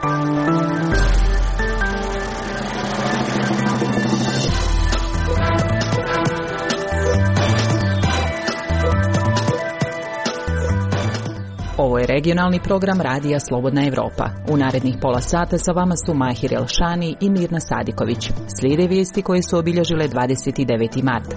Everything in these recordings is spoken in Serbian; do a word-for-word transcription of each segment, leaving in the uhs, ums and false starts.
Ovo je regionalni program Radija Slobodna Evropa. U narednih pola sata sa vama su Mahir Elšani i Mirna Sadiković. Slijede vijesti koje su obilježile dvadeset deveti mart.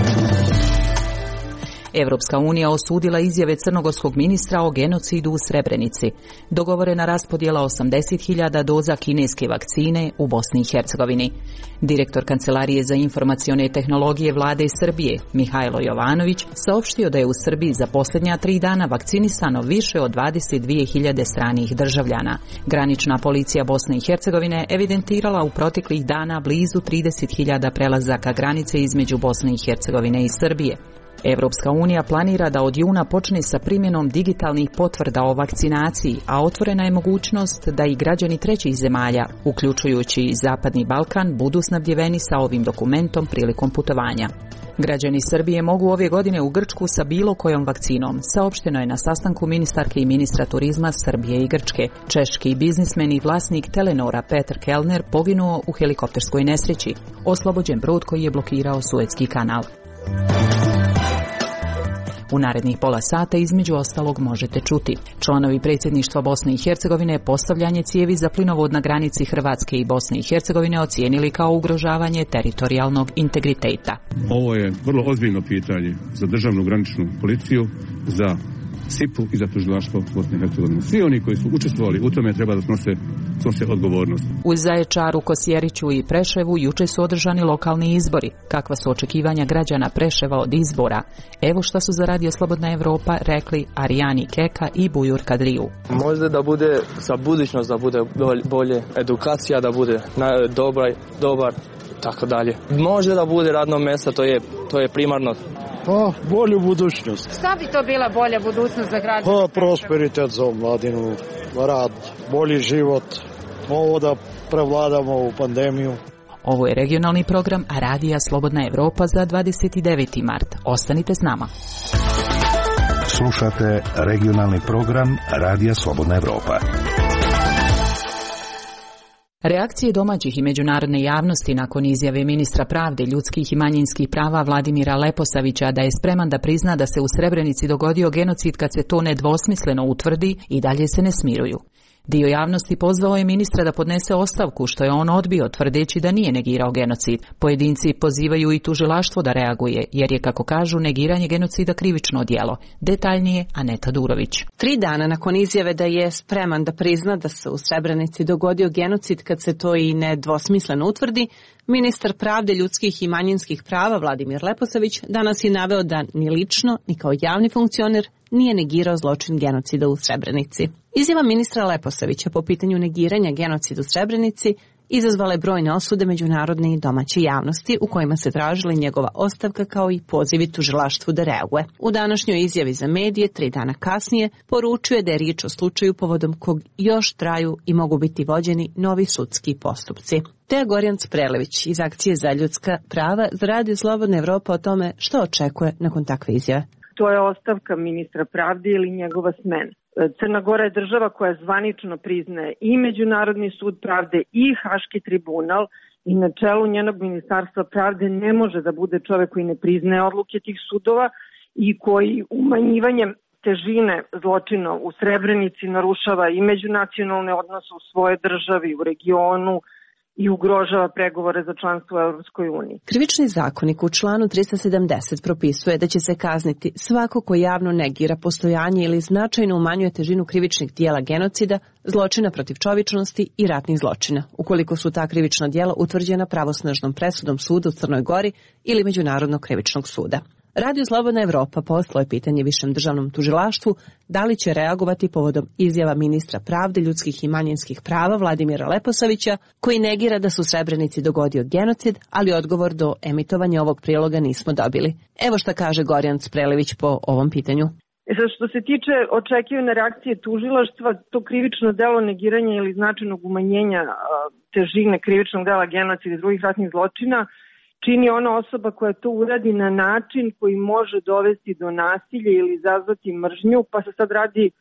Evropska unija osudila izjave crnogorskog ministra o genocidu u Srebrenici. Dogovorena raspodjela osamdeset hiljada doza kineske vakcine u Bosni i Hercegovini. Direktor Kancelarije za informacione tehnologije vlade Srbije, Mihajlo Jovanović, saopštio da je u Srbiji za posljednja tri dana vakcinisano više od dvadeset dvije hiljade stranih državljana. Granična policija Bosne i Hercegovine evidentirala u proteklih dana blizu trideset hiljada prelazaka granice između Bosne i Hercegovine i Srbije. Evropska unija planira da od juna počne sa primjenom digitalnih potvrda o vakcinaciji, a otvorena je mogućnost da i građani trećih zemalja, uključujući i Zapadni Balkan, budu snabdjeveni sa ovim dokumentom prilikom putovanja. Građani Srbije mogu ove godine u Grčku sa bilo kojom vakcinom, saopšteno je na sastanku ministarke i ministra turizma Srbije i Grčke. Češki biznismen i vlasnik Telenora Petar Kellner poginuo u helikopterskoj nesreći, oslobođen brod koji je blokirao Suetski kanal. U narednih pola sata između ostalog možete čuti. Članovi predsjedništva Bosne i Hercegovine postavljanje cijevi za plinovod na granici Hrvatske i Bosne i Hercegovine ocijenili kao ugrožavanje teritorijalnog integriteta. Ovo je vrlo ozbiljno pitanje za državnu graničnu policiju, za S I P-u i za tužilaštvo Bosne i Hercegovine. Svi oni koji su učestvovali u tome treba da snose, snose odgovornost. U Zaječaru, Kosjeriću i Preševu juče su održani lokalni izbori. Kakva su očekivanja građana Preševa od izbora? Evo šta su za Radio Slobodna Evropa rekli Arijani Keka i Bujur Kadriju. Možda da bude za budućnost, da bude bolje edukacija, da bude dobar, dobar, tako dalje. Možda da bude radno mjesto, to je, to je primarno. Pa, bolju budućnost. Šta bi to bila bolja budućnost za građane? Pa, prosperitet za omladinu, rad, bolji život, ovo da prevladamo u pandemiju. Ovo je regionalni program Radija Slobodna Evropa za dvadeset deveti mart. Ostanite s nama. Slušate regionalni program Radija Slobodna Evropa. Reakcije domaćih i međunarodne javnosti nakon izjave ministra pravde, ljudskih i manjinskih prava Vladimira Leposavića da je spreman da prizna da se u Srebrenici dogodio genocid kad se to nedvosmisleno utvrdi, i dalje se ne smiruju. Dio javnosti pozvao je ministra da podnese ostavku, što je on odbio, tvrdeći da nije negirao genocid. Pojedinci pozivaju i tužilaštvo da reaguje, jer je, kako kažu, negiranje genocida krivično djelo. Detaljnije Aneta Durović. Tri dana nakon izjave da je spreman da prizna da se u Srebrenici dogodio genocid kad se to i nedvosmisleno utvrdi, ministar pravde, ljudskih i manjinskih prava Vladimir Leposavić danas je naveo da ni lično, ni kao javni funkcioner nije negirao zločin genocida u Srebrenici. Izjava ministra Leposavića po pitanju negiranja genocida u Srebrenici izazvala je brojne osude međunarodne i domaće javnosti u kojima se tražila njegova ostavka kao i pozivi tužilaštvu da reaguje. U današnjoj izjavi za medije, tri dana kasnije, poručio je da je riječ o slučaju povodom kog još traju i mogu biti vođeni novi sudski postupci. Teja Gorjanc-Prelević iz Akcije za ljudska prava za Radio Slobodna Evropa o tome što očekuje nakon takve izjave. To je ostavka ministra pravde ili njegova smena. Crna Gora je država koja zvanično priznaje i Međunarodni sud pravde i Haški tribunal i na čelu njenog ministarstva pravde ne može da bude čovjek koji ne priznaje odluke tih sudova i koji umanjivanjem težine zločina u Srebrenici narušava i međunacionalne odnose u svojoj državi, u regionu i ugrožava pregovore za članstvo u Europskoj uniji. Krivični zakonik u članu trista sedamdeset propisuje da će se kazniti svako ko javno negira postojanje ili značajno umanjuje težinu krivičnih dijela genocida, zločina protiv čovječnosti i ratnih zločina, ukoliko su ta krivična dijela utvrđena pravosnažnom presudom suda u Crnoj Gori ili Međunarodnog krivičnog suda. Radio Slobodna Evropa poslao je pitanje Višem državnom tužilaštvu da li će reagovati povodom izjava ministra pravde, ljudskih i manjinskih prava Vladimira Leposavića, koji negira da se u Srebrenici dogodio genocid, ali odgovor do emitovanja ovog priloga nismo dobili. Evo šta kaže Gorjanc-Prelević po ovom pitanju. E sad, što se tiče očekivane reakcije tužilaštva, to krivično delo negiranja ili značajnog umanjenja težine krivičnog dela genocida i drugih ratnih zločina čini ona osoba koja to uradi na način koji može dovesti do nasilja ili izazvati mržnju, pa se sad radi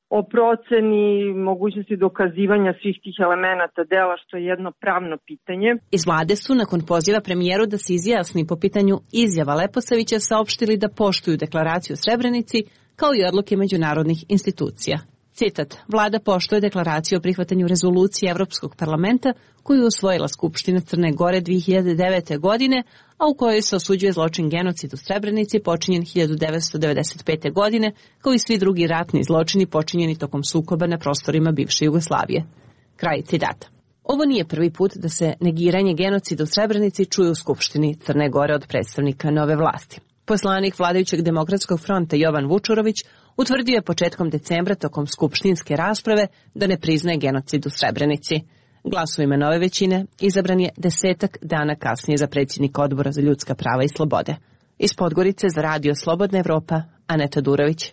o proceni mogućnosti dokazivanja svih tih elemenata dela, što je jedno pravno pitanje. Iz vlade su, nakon poziva premijeru da se izjasni po pitanju izjava Leposavića, saopštili da poštuju deklaraciju o Srebrenici kao i odluke međunarodnih institucija. Citat: vlada poštuje deklaraciju o prihvatanju rezolucije Evropskog parlamenta koju je usvojila Skupština Crne Gore dve hiljade devete. godine, a u kojoj se osuđuje zločin genocid u Srebrenici počinjen hiljadu devetsto devedeset pete. godine, kao i svi drugi ratni zločini počinjeni tokom sukoba na prostorima bivše Jugoslavije. Kraj citata. Ovo nije prvi put da se negiranje genocida u Srebrenici čuje u Skupštini Crne Gore od predstavnika nove vlasti. Poslanik vladajućeg Demokratskog fronta Jovan Vučurović utvrdio je početkom decembra tokom skupštinske rasprave da ne priznaje genocid u Srebrenici. Glasovima nove većine izabran je desetak dana kasnije za predsjednika Odbora za ljudska prava i slobode. Iz Podgorice za Radio Slobodna Evropa, Aneta Durović.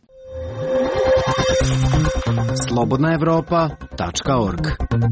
slobodna evropa tačka org.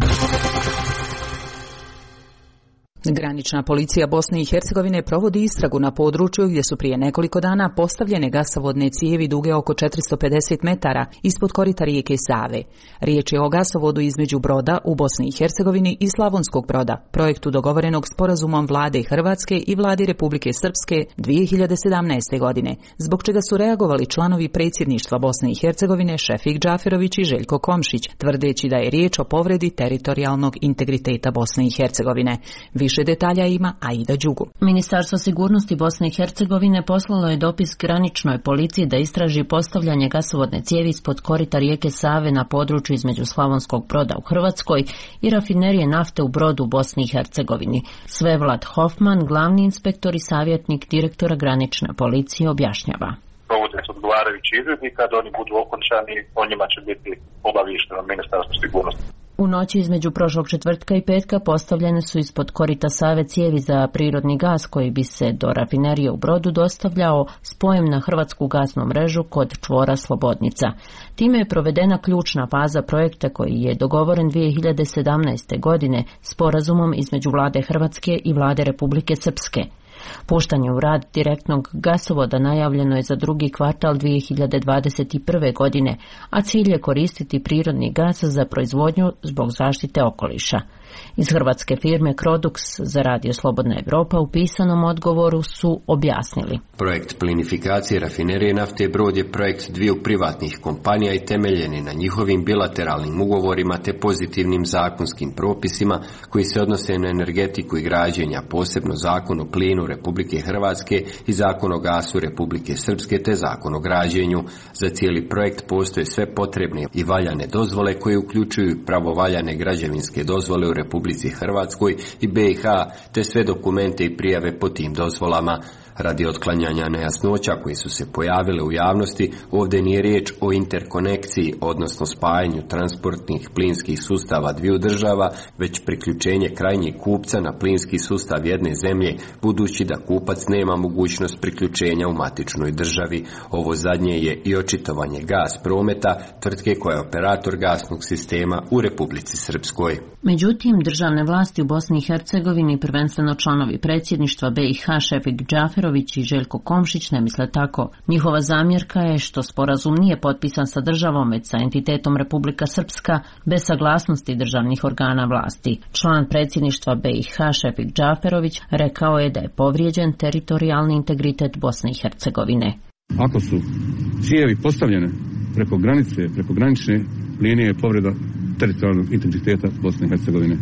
Granična policija Bosne i Hercegovine provodi istragu na području gdje su prije nekoliko dana postavljene gasovodne cijevi duge oko četiristo pedeset metara ispod korita rijeke Save. Riječ je o gasovodu između Broda u Bosni i Hercegovini i Slavonskog Broda, projektu dogovorenog sporazumom vlade Hrvatske i vladi Republike Srpske dvije hiljade sedamnaeste. godine, zbog čega su reagovali članovi predsjedništva Bosne i Hercegovine Šefik Džaferović i Željko Komšić, tvrdeći da je riječ o povredi teritorijalnog integriteta Bosne i Hercegovine. Više detalja ima Aida Đugu. Ministarstvo sigurnosti Bosne i Hercegovine poslalo je dopis graničnoj policiji da istraži postavljanje gasovodne cijevi ispod korita rijeke Save na području između Slavonskog Broda u Hrvatskoj i rafinerije nafte u Brodu u Bosni i Hercegovini. Svevlad Hofman, glavni inspektor i savjetnik direktora granične policije, objašnjava. Provode se odgovarajući izvidi, kad oni budu okončani, o njima će biti obaviješteno Ministarstvo sigurnosti. U noći između prošlog četvrtka i petka postavljene su ispod korita Save cijevi za prirodni gas koji bi se do rafinerije u Brodu dostavljao spojem na hrvatsku gasnu mrežu kod čvora Slobodnica. Time je provedena ključna faza projekta koji je dogovoren dvije hiljade sedamnaeste. godine sporazumom između vlade Hrvatske i vlade Republike Srpske. Puštanje u rad direktnog gasovoda najavljeno je za drugi kvartal dvije hiljade dvadeset prve. godine, a cilj je koristiti prirodni gas za proizvodnju zbog zaštite okoliša. Iz hrvatske firme Crodux za Radio Slobodna Evropa u pisanom odgovoru su objasnili. Projekt plinifikacije rafinerije nafte Brod je projekt dviju privatnih kompanija i temeljen je na njihovim bilateralnim ugovorima te pozitivnim zakonskim propisima koji se odnose na energetiku i građenja, posebno Zakon o plinu Republike Hrvatske i Zakon o gasu Republike Srpske te Zakon o građenju. Za cijeli projekt postoje sve potrebne i valjane dozvole koje uključuju pravovaljane građevinske dozvole u Republici Hrvatskoj i be i ha te sve dokumente i prijave po tim dozvolama. Radi otklanjanja nejasnoća koji su se pojavile u javnosti, ovdje nije riječ o interkonekciji, odnosno spajanju transportnih plinskih sustava dviju država, već priključenje krajnjeg kupca na plinski sustav jedne zemlje, budući da kupac nema mogućnost priključenja u matičnoj državi. Ovo zadnje je i očitovanje Gas Prometa, tvrtke koja je operator gasnog sistema u Republici Srpskoj. Međutim, državne vlasti u Bosni i Hercegovini, prvenstveno članovi predsjedništva be i ha Šefik Džaferović i Željko Komšić, ne misle tako. Njihova zamjerka je što sporazum nije potpisan sa državom, već sa entitetom Republika Srpska, bez saglasnosti državnih organa vlasti. Član predsjedništva be i ha Šefik Džaferović rekao je da je povrijeđen teritorijalni integritet Bosne i Hercegovine. Ako su cijevi postavljene preko granice, preko granične linije, povreda teritorijalnog integriteta Bosne i Hercegovine.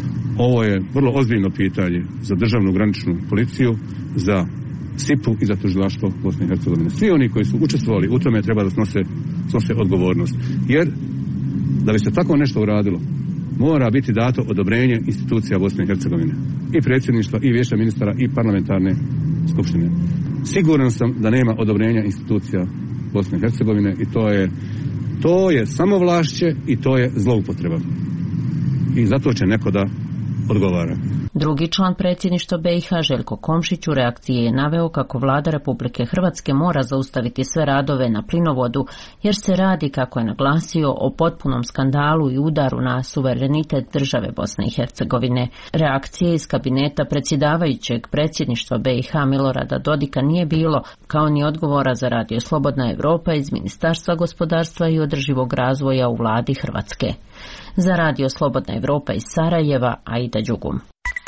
Ovo je vrlo ozbiljno pitanje za državnu graničnu policiju, za sipu i za tužilaštvo Bosne i Hercegovine. Svi oni koji su učestvovali u tome treba da snose, snose odgovornost. Jer da bi se tako nešto uradilo, mora biti dato odobrenje institucija Bosne i Hercegovine. I predsjedništva, i vijeća ministara, i parlamentarne skupštine. Siguran sam da nema odobrenja institucija Bosne i Hercegovine i to je To je samovlašće i to je zloupotreba. I zato će neko da odgovara. Drugi član predsjedništva B i H, Željko Komšić, u reakciji je naveo kako vlada Republike Hrvatske mora zaustaviti sve radove na plinovodu, jer se radi, kako je naglasio, o potpunom skandalu i udaru na suverenitet države Bosne i Hercegovine. Reakcije iz kabineta predsjedavajućeg predsjedništva B i H Milorada Dodika nije bilo, kao ni odgovora za Radio Slobodna Evropa iz Ministarstva gospodarstva i održivog razvoja u vladi Hrvatske. Za Radio Slobodna Evropa iz Sarajeva, Aida Đugum.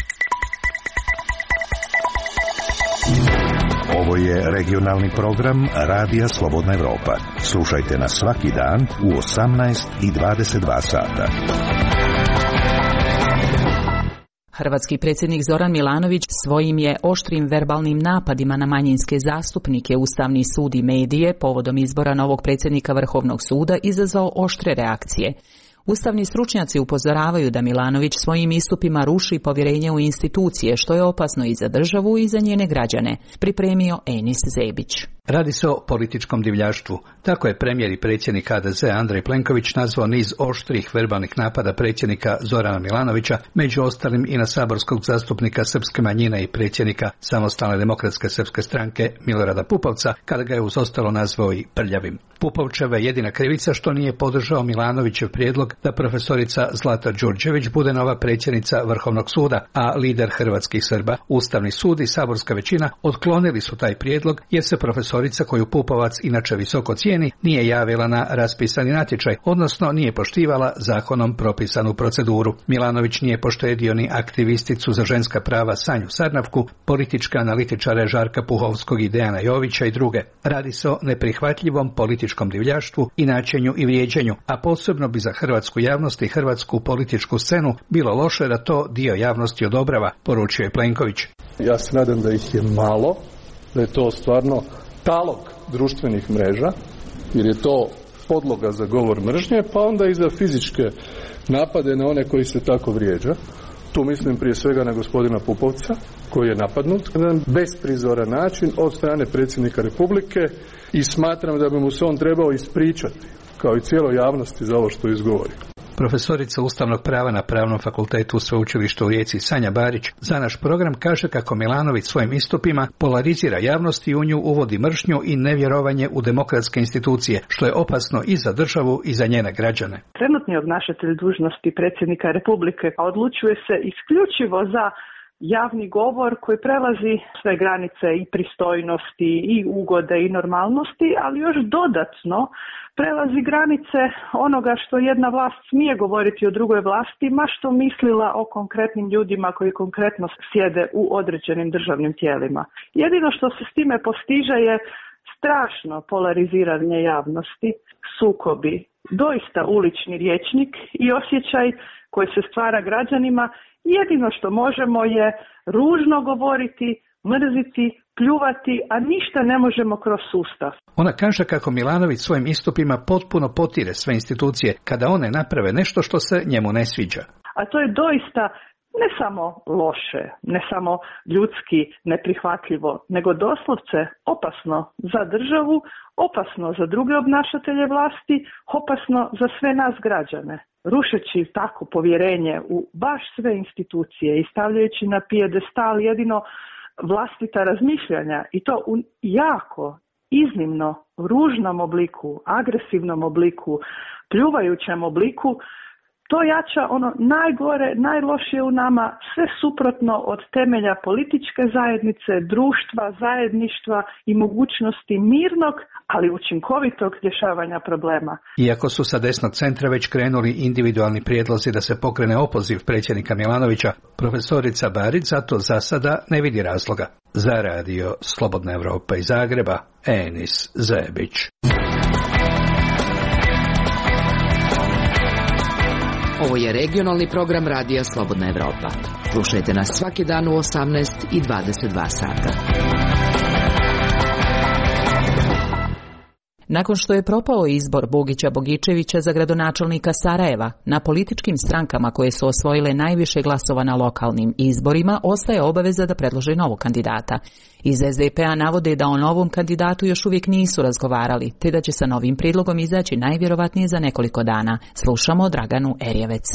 Ovo je regionalni program Radija Slobodna Evropa. Slušajte nas svaki dan u osamnaest i dvadeset dva sata. Hrvatski predsjednik Zoran Milanović svojim je oštrim verbalnim napadima na manjinske zastupnike, Ustavni sud i medije povodom izbora novog predsjednika Vrhovnog suda izazvao oštre reakcije. Ustavni stručnjaci upozoravaju da Milanović svojim istupima ruši povjerenje u institucije, što je opasno i za državu i za njene građane, pripremio Enis Zebić. Radi se o političkom divljaštvu. Tako je premijer i predsjednik H D Z Andrej Plenković nazvao niz oštrih verbalnih napada predsjednika Zorana Milanovića, među ostalim i na saborskog zastupnika srpske manjine i predsjednika Samostalne demokratske srpske stranke Milorada Pupovca, kada ga je uz ostalo nazvao i prljavim. Pupovčeva je jedina krivica što nije podržao Milanovićev prijedlog da profesorica Zlata Đurđević bude nova predsjednica Vrhovnog suda, a lider hrvatskih Srba, Ustavni sud i saborska većina otklonili su taj prijedlog jer se profesorica, koju Pupovac inače visoko cijeni, nije javila na raspisani natječaj, odnosno nije poštivala zakonom propisanu proceduru. Milanović nije poštedio ni aktivisticu za ženska prava Sanju Sarnavku, političke analitičare Žarka Puhovskog i Dejana Jovića i druge. Radi se o neprihvatljivom političkom divljaštvu i načinju i vrijeđanju, a posebno bi za hrvatsku javnost i hrvatsku političku scenu bilo loše da to dio javnosti odobrava, poručio je Plenković. Ja se nadam da ih je malo, da je to stvarno talog društvenih mreža, jer je to podloga za govor mržnje, pa onda i za fizičke napade na one koji se tako vrijeđa. Tu mislim prije svega na gospodina Pupovca, koji je napadnut na besprizoran način od strane predsjednika Republike i smatram da bi mu se on trebao ispričati, kao i cijeloj javnosti, za ovo što izgovori. Profesorica ustavnog prava na Pravnom fakultetu Sveučilišta u Rijeci Sanja Barić za naš program kaže kako Milanović svojim istupima polarizira javnost i u nju uvodi mržnju i nevjerovanje u demokratske institucije, što je opasno i za državu i za njene građane. Trenutni obnašatelj dužnosti predsjednika Republike odlučuje se isključivo za javni govor koji prelazi sve granice i pristojnosti i ugode i normalnosti, ali još dodatno prelazi granice onoga što jedna vlast smije govoriti o drugoj vlasti, ma što mislila o konkretnim ljudima koji konkretno sjede u određenim državnim tijelima. Jedino što se s time postiže je strašno polariziranje javnosti, sukobi, doista ulični rječnik i osjećaj koji se stvara građanima. Jedino što možemo je ružno govoriti, mrziti, pljuvati, a ništa ne možemo kroz sustav. Ona kaže kako Milanović svojim istupima potpuno potire sve institucije kada one naprave nešto što se njemu ne sviđa. A to je doista ne samo loše, ne samo ljudski neprihvatljivo, nego doslovce opasno za državu, opasno za druge obnašatelje vlasti, opasno za sve nas građane. Rušeći tako povjerenje u baš sve institucije i stavljajući na pijedestal jedino vlastita razmišljanja, i to u jako, iznimno ružnom obliku, agresivnom obliku, pljuvajućem obliku, to jača ono najgore, najlošije u nama, sve suprotno od temelja političke zajednice, društva, zajedništva i mogućnosti mirnog, ali učinkovitog rješavanja problema. Iako su sa desnog centra već krenuli individualni prijedlozi da se pokrene opoziv predsjednika Milanovića, profesorica Barić zato za sada ne vidi razloga. Za Radio Slobodna Evropa iz Zagreba, Enis Zebić. Ovo je regionalni program Radija Slobodna Evropa. Slušajte nas svaki dan u osamnaest i dvadeset dva sata. Nakon što je propao izbor Bogića Bogičevića za gradonačelnika Sarajeva, na političkim strankama koje su osvojile najviše glasova na lokalnim izborima ostaje obaveza da predlože novog kandidata. Iz es de pe a navode da o novom kandidatu još uvijek nisu razgovarali, te da će sa novim prijedlogom izaći najvjerovatnije za nekoliko dana. Slušamo Draganu Erjevec.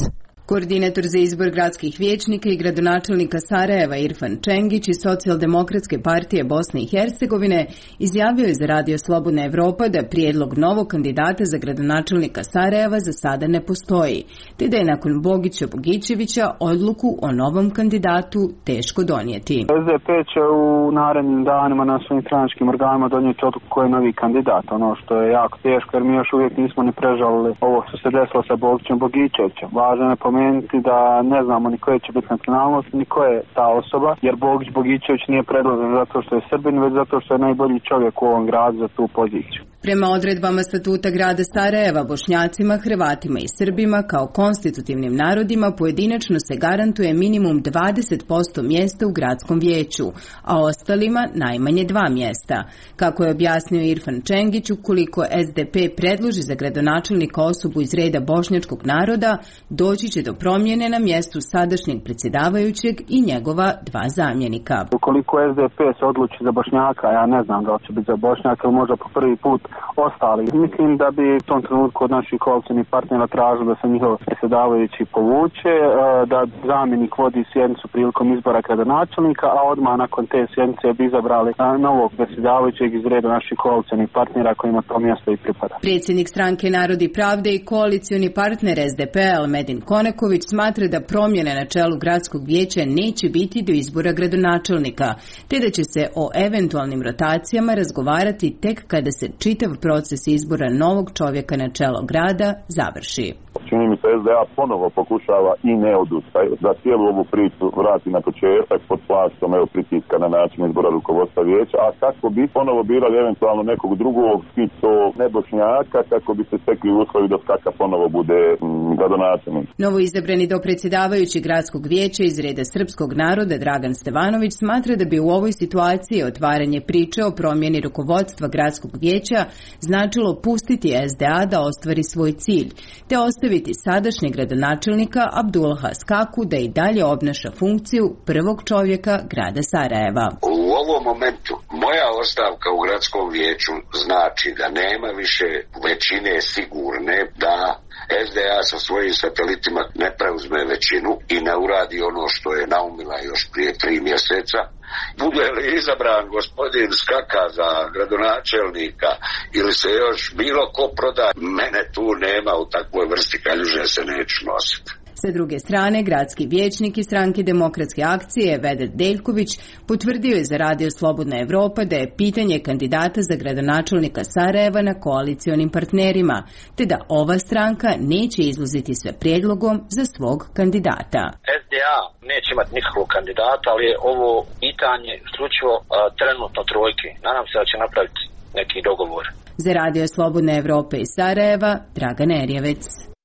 Koordinator za izbor gradskih vijećnika i gradonačelnika Sarajeva Irfan Čengić iz Socijaldemokratske partije Bosne i Hercegovine izjavio je za Radio Slobodna Evropa da prijedlog novog kandidata za gradonačelnika Sarajeva za sada ne postoji, te da je nakon Bogića Bogićevića odluku o novom kandidatu teško donijeti. es de pe će u narednim danima na svojim stranačkim organima donijeti odluku ko je novi kandidat, ono što je jako teško jer mi još uvijek nismo ni prežalili ovo što se desilo sa Bogićem Bogićevićem. Važno je napomenuti da ne znamo ni koje će biti nacionalnost, ni ko je ta osoba, jer Bogić Bogićević nije predložen zato što je Srbin, već zato što je najbolji čovjek u ovom gradu za tu poziciju. Prema odredbama statuta grada Sarajeva, Bošnjacima, Hrvatima i Srbima kao konstitutivnim narodima pojedinačno se garantuje minimum dvadeset posto mjesta u gradskom vijeću, a ostalima najmanje dva mjesta. Kako je objasnio Irfan Čengić, ukoliko es de pe predloži za gradonačelnika osobu iz reda bošnjačkog naroda, doći će do promjene na mjestu sadašnjeg predsjedavajućeg i njegova dva zamjenika. Ukoliko es de pe se odluči za Bošnjaka, ja ne znam da li će biti za Bošnjaka ili možda po prvi put ostali. Mislim da bi u tom trenutku od naših koalicijnih partnera tražili da se njihov predsjedavajući povuče, da zamjenik vodi sjednicu prilikom izbora gradonačelnika, a odmah nakon te sjednice bi izabrali novog predsjedavajućeg iz reda naših koalicijnih partnera kojima to mjesto i pripada. Predsjednik stranke Narod i pravde i koalicioni partner es de pe Elmedin Koneković smatra da promjene na čelu gradskog vijeća neće biti do izbora gradonačelnika, te da će se o eventualnim rotacijama razgovarati tek kada se čitav proces izbora novog čovjeka na čelo grada završi. Čini mi se es de a ponovo pokušava i ne odustaje da cijelu ovu priču vrati na početak pod plaštom evo pritiska na način izbora rukovodstva vijeća, a kako bi ponovo birali eventualno nekog drugog i to ne Bošnjaka kako bi se stekli uslovi da skaka ponovo bude mm, gradonačelnik. Novo izabrani dopredsjedavajući gradskog vijeća iz reda srpskog naroda Dragan Stevanović smatra da bi u ovoj situaciji otvaranje priče o promjeni rukovodstva gradskog vijeća značilo pustiti es de a da ostvari svoj cilj, te ostaviti sadašnjeg gradonačelnika Abdullaha Skaku da i dalje obnaša funkciju prvog čovjeka grada Sarajeva. U ovom momentu moja ostavka u gradskom vijeću znači da nema više većine sigurne da es de a sa svojim satelitima ne preuzme većinu i ne uradi ono što je naumila još prije tri mjeseca. Bude li izabran gospodin Skaka za gradonačelnika ili se još bilo ko proda, mene tu nema u takvoj vrsti kaljuže se neću nositi. Sa druge strane, gradski vijećnik iz stranke Demokratske akcije Vedat Deljković potvrdio je za Radio Slobodna Evropa da je pitanje kandidata za gradonačelnika Sarajeva na koalicionim partnerima, te da ova stranka neće izlaziti sa prijedlogom za svog kandidata. es de a neće imati nikakvog kandidata, ali je ovo pitanje isključivo trenutno trojke. Nadam se da će napraviti neki dogovor. Za Radio Slobodna Evropa iz Sarajeva, Dragana Erjevec.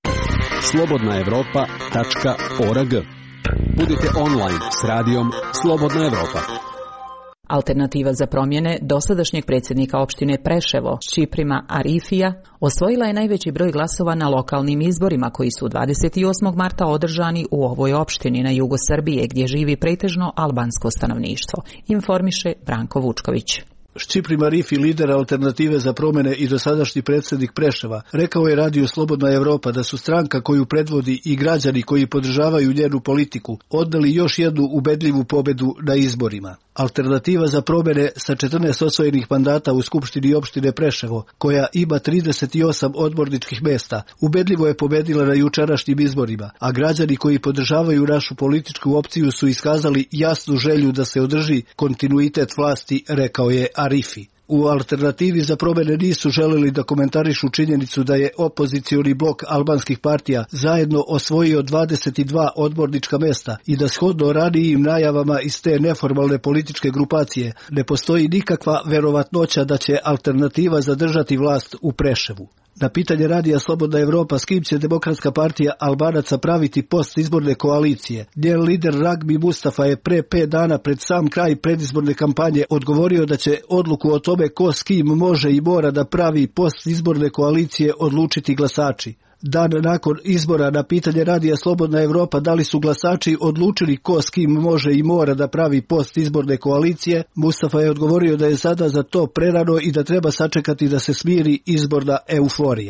slobodna evropa tačka org. Budite online s radijom Slobodna Evropa. Alternativa za promjene dosadašnjeg predsjednika opštine Preševo, Ščiprima Arifija, osvojila je najveći broj glasova na lokalnim izborima koji su dvadeset osmog marta održani u ovoj opštini na jugu Srbije gdje živi pretežno albansko stanovništvo, informiše Branko Vučković. Ščiprim Arifi, lider Alternative za promjene i dosadašnji predsjednik Preševa, rekao je Radio Slobodna Evropa da su stranka koju predvodi i građani koji podržavaju njenu politiku odneli još jednu ubedljivu pobedu na izborima. Alternativa za promjene sa četrnaest osvojenih mandata u Skupštini opštine Preševo, koja ima trideset osam odborničkih mjesta, ubedljivo je pobedila na jučerašnjim izborima, a građani koji podržavaju našu političku opciju su iskazali jasnu želju da se održi kontinuitet vlasti, rekao je Arifi. U Alternativi za promjene nisu želeli da komentarišu činjenicu da je opozicioni blok albanskih partija zajedno osvojio dvadeset dva odbornička mjesta i da shodno ranijim najavama iz te neformalne političke grupacije ne postoji nikakva verovatnoća da će Alternativa zadržati vlast u Preševu. Na pitanje Radija Slobodna Evropa s kim će Demokratska partija Albanaca praviti postizborne koalicije, njen lider Ragbi Mustafa je pre pet dana pred sam kraj predizborne kampanje odgovorio da će odluku o tome ko s kim može i mora da pravi postizborne koalicije odlučiti glasači. Dan nakon izbora na pitanje Radija Slobodna Evropa da li su glasači odlučili ko s kim može i mora da pravi postizborne koalicije, Mustafa je odgovorio da je sada za to prerano i da treba sačekati da se smiri izborna euforija.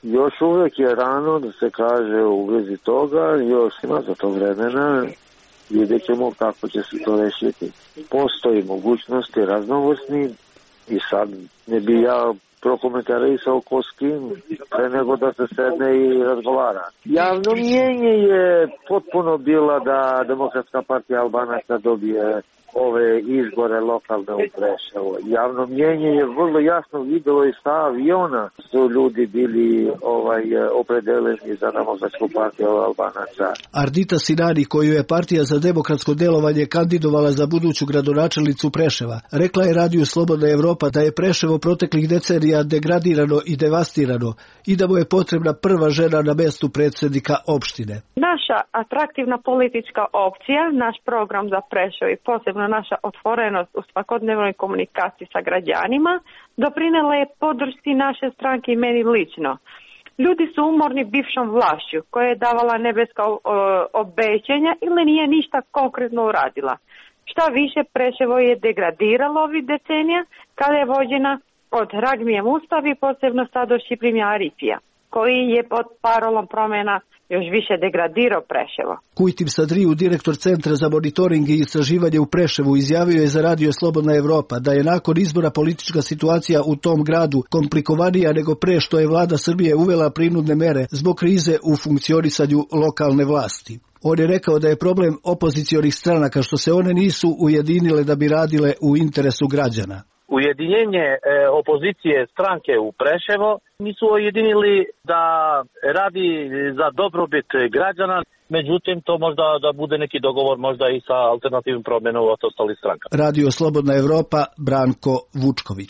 još uvijek je rano da se kaže u vezi toga, još ima za to vremena, vidjet ćemo kako će se to rešiti. Postoji mogućnosti raznovrsni i sad ne bi ja prokomentarisao ko s kim, pre nego da se sedne i razgovara. Javno mnjenje je potpuno bila da Demokratska partija Albanaca dobije ove izbore lokalne u Preševo. Javno mnjenje je vrlo jasno videlo i sa aviona su ljudi bili ovaj, opredeljeni za Demokratsku partiju Albanaca. Ardita Sinani, koju je Partija za demokratsko delovanje kandidovala za buduću gradonačelnicu Preševa, rekla je Radiju Slobodna Evropa da je Preševo proteklih decenija degradirano i devastirano i da mu je potrebna prva žena na mestu predsjednika opštine. Naša atraktivna politička opcija, naš program za Preševo i posebno naša otvorenost u svakodnevnoj komunikaciji sa građanima doprinela je podršci naše stranke i meni lično. Ljudi su umorni bivšom vlašću koja je davala nebeska obećanja ili nije ništa konkretno uradila. Šta više, Preševo je degradiralo ovih decenija kada je vođena od Ragmije Mustavi, posebno sad od Šiprima Arifija, koji je pod parolom promjena još više degradirao Preševo. Kujtim Sadriju, direktor Centra za monitoring i istraživanje u Preševu, izjavio je za Radio Slobodna Evropa da je nakon izbora politička situacija u tom gradu komplikovanija nego pre što je vlada Srbije uvela prinudne mere zbog krize u funkcionisanju lokalne vlasti. On je rekao da je problem opozicionih stranaka što se one nisu ujedinile da bi radile u interesu građana. Ujedinjenje e, opozicije stranke u Preševo nisu ujedinili da radi za dobrobit građana, međutim to možda da bude neki dogovor možda i sa alternativnim promjenom od ostalih stranka. Radio Slobodna Evropa, Branko Vučković.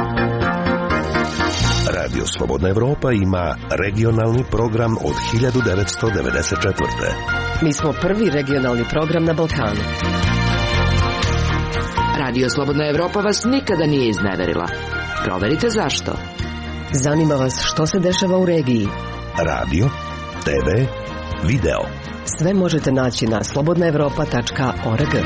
Radio Slobodna Evropa ima regionalni program od hiljadu devetsto devedeset četvrte. Mi smo prvi regionalni program na Balkanu. Radio Slobodna Evropa vas nikada nije izneverila. Proverite zašto. Zanima vas što se dešava u regiji. Radio, te ve, video. Sve možete naći na slobodna evropa tačka org.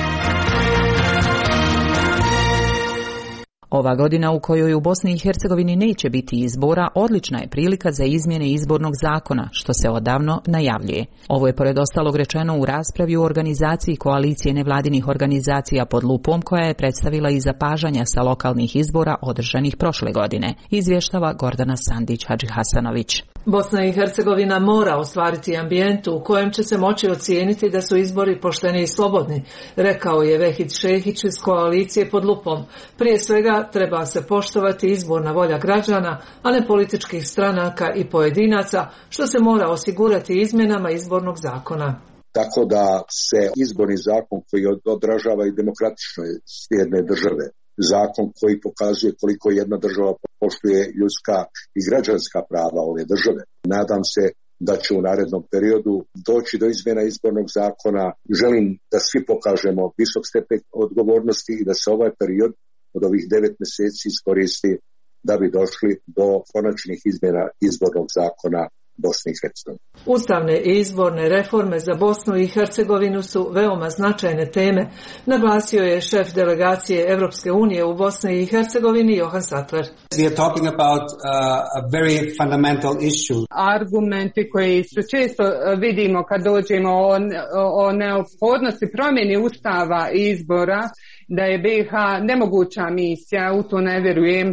Ova godina u kojoj u Bosni i Hercegovini neće biti izbora odlična je prilika za izmjene izbornog zakona, što se odavno najavljuje. Ovo je pored ostalog rečeno u raspravi u organizaciji koalicije nevladinih organizacija pod lupom koja je predstavila i zapažanja sa lokalnih izbora održanih prošle godine, izvještava Gordana Sandić Hadžihasanović. Bosna i Hercegovina mora ostvariti ambijent u kojem će se moći ocijeniti da su izbori pošteni i slobodni, rekao je Vehid Šehić iz koalicije pod lupom. Prije svega treba se poštovati izborna volja građana, a ne političkih stranaka i pojedinaca, što se mora osigurati izmjenama izbornog zakona. Tako da se izborni zakon koji odražava i demokratičnost jedne države, zakon koji pokazuje koliko jedna država poštuje ljudska i građanska prava ove države. Nadam se da će u narednom periodu doći do izmjena izbornog zakona. Želim da svi pokažemo visok stepen odgovornosti i da se ovaj period od ovih devet mjeseci iskoristi da bi došli do konačnih izmjena izbornog zakona Bosne i Hercegovine. Ustavne i izborne reforme za Bosnu i Hercegovinu su veoma značajne teme, naglasio je šef delegacije Evropske unije u Bosni i Hercegovini Johan Sattler. We are talking about uh, a very fundamental issue. Argumenti koji su često vidimo kad dođemo o, o neophodnosti promjeni ustava i izbora, da je B iH nemoguća misija, u to ne vjerujem. E,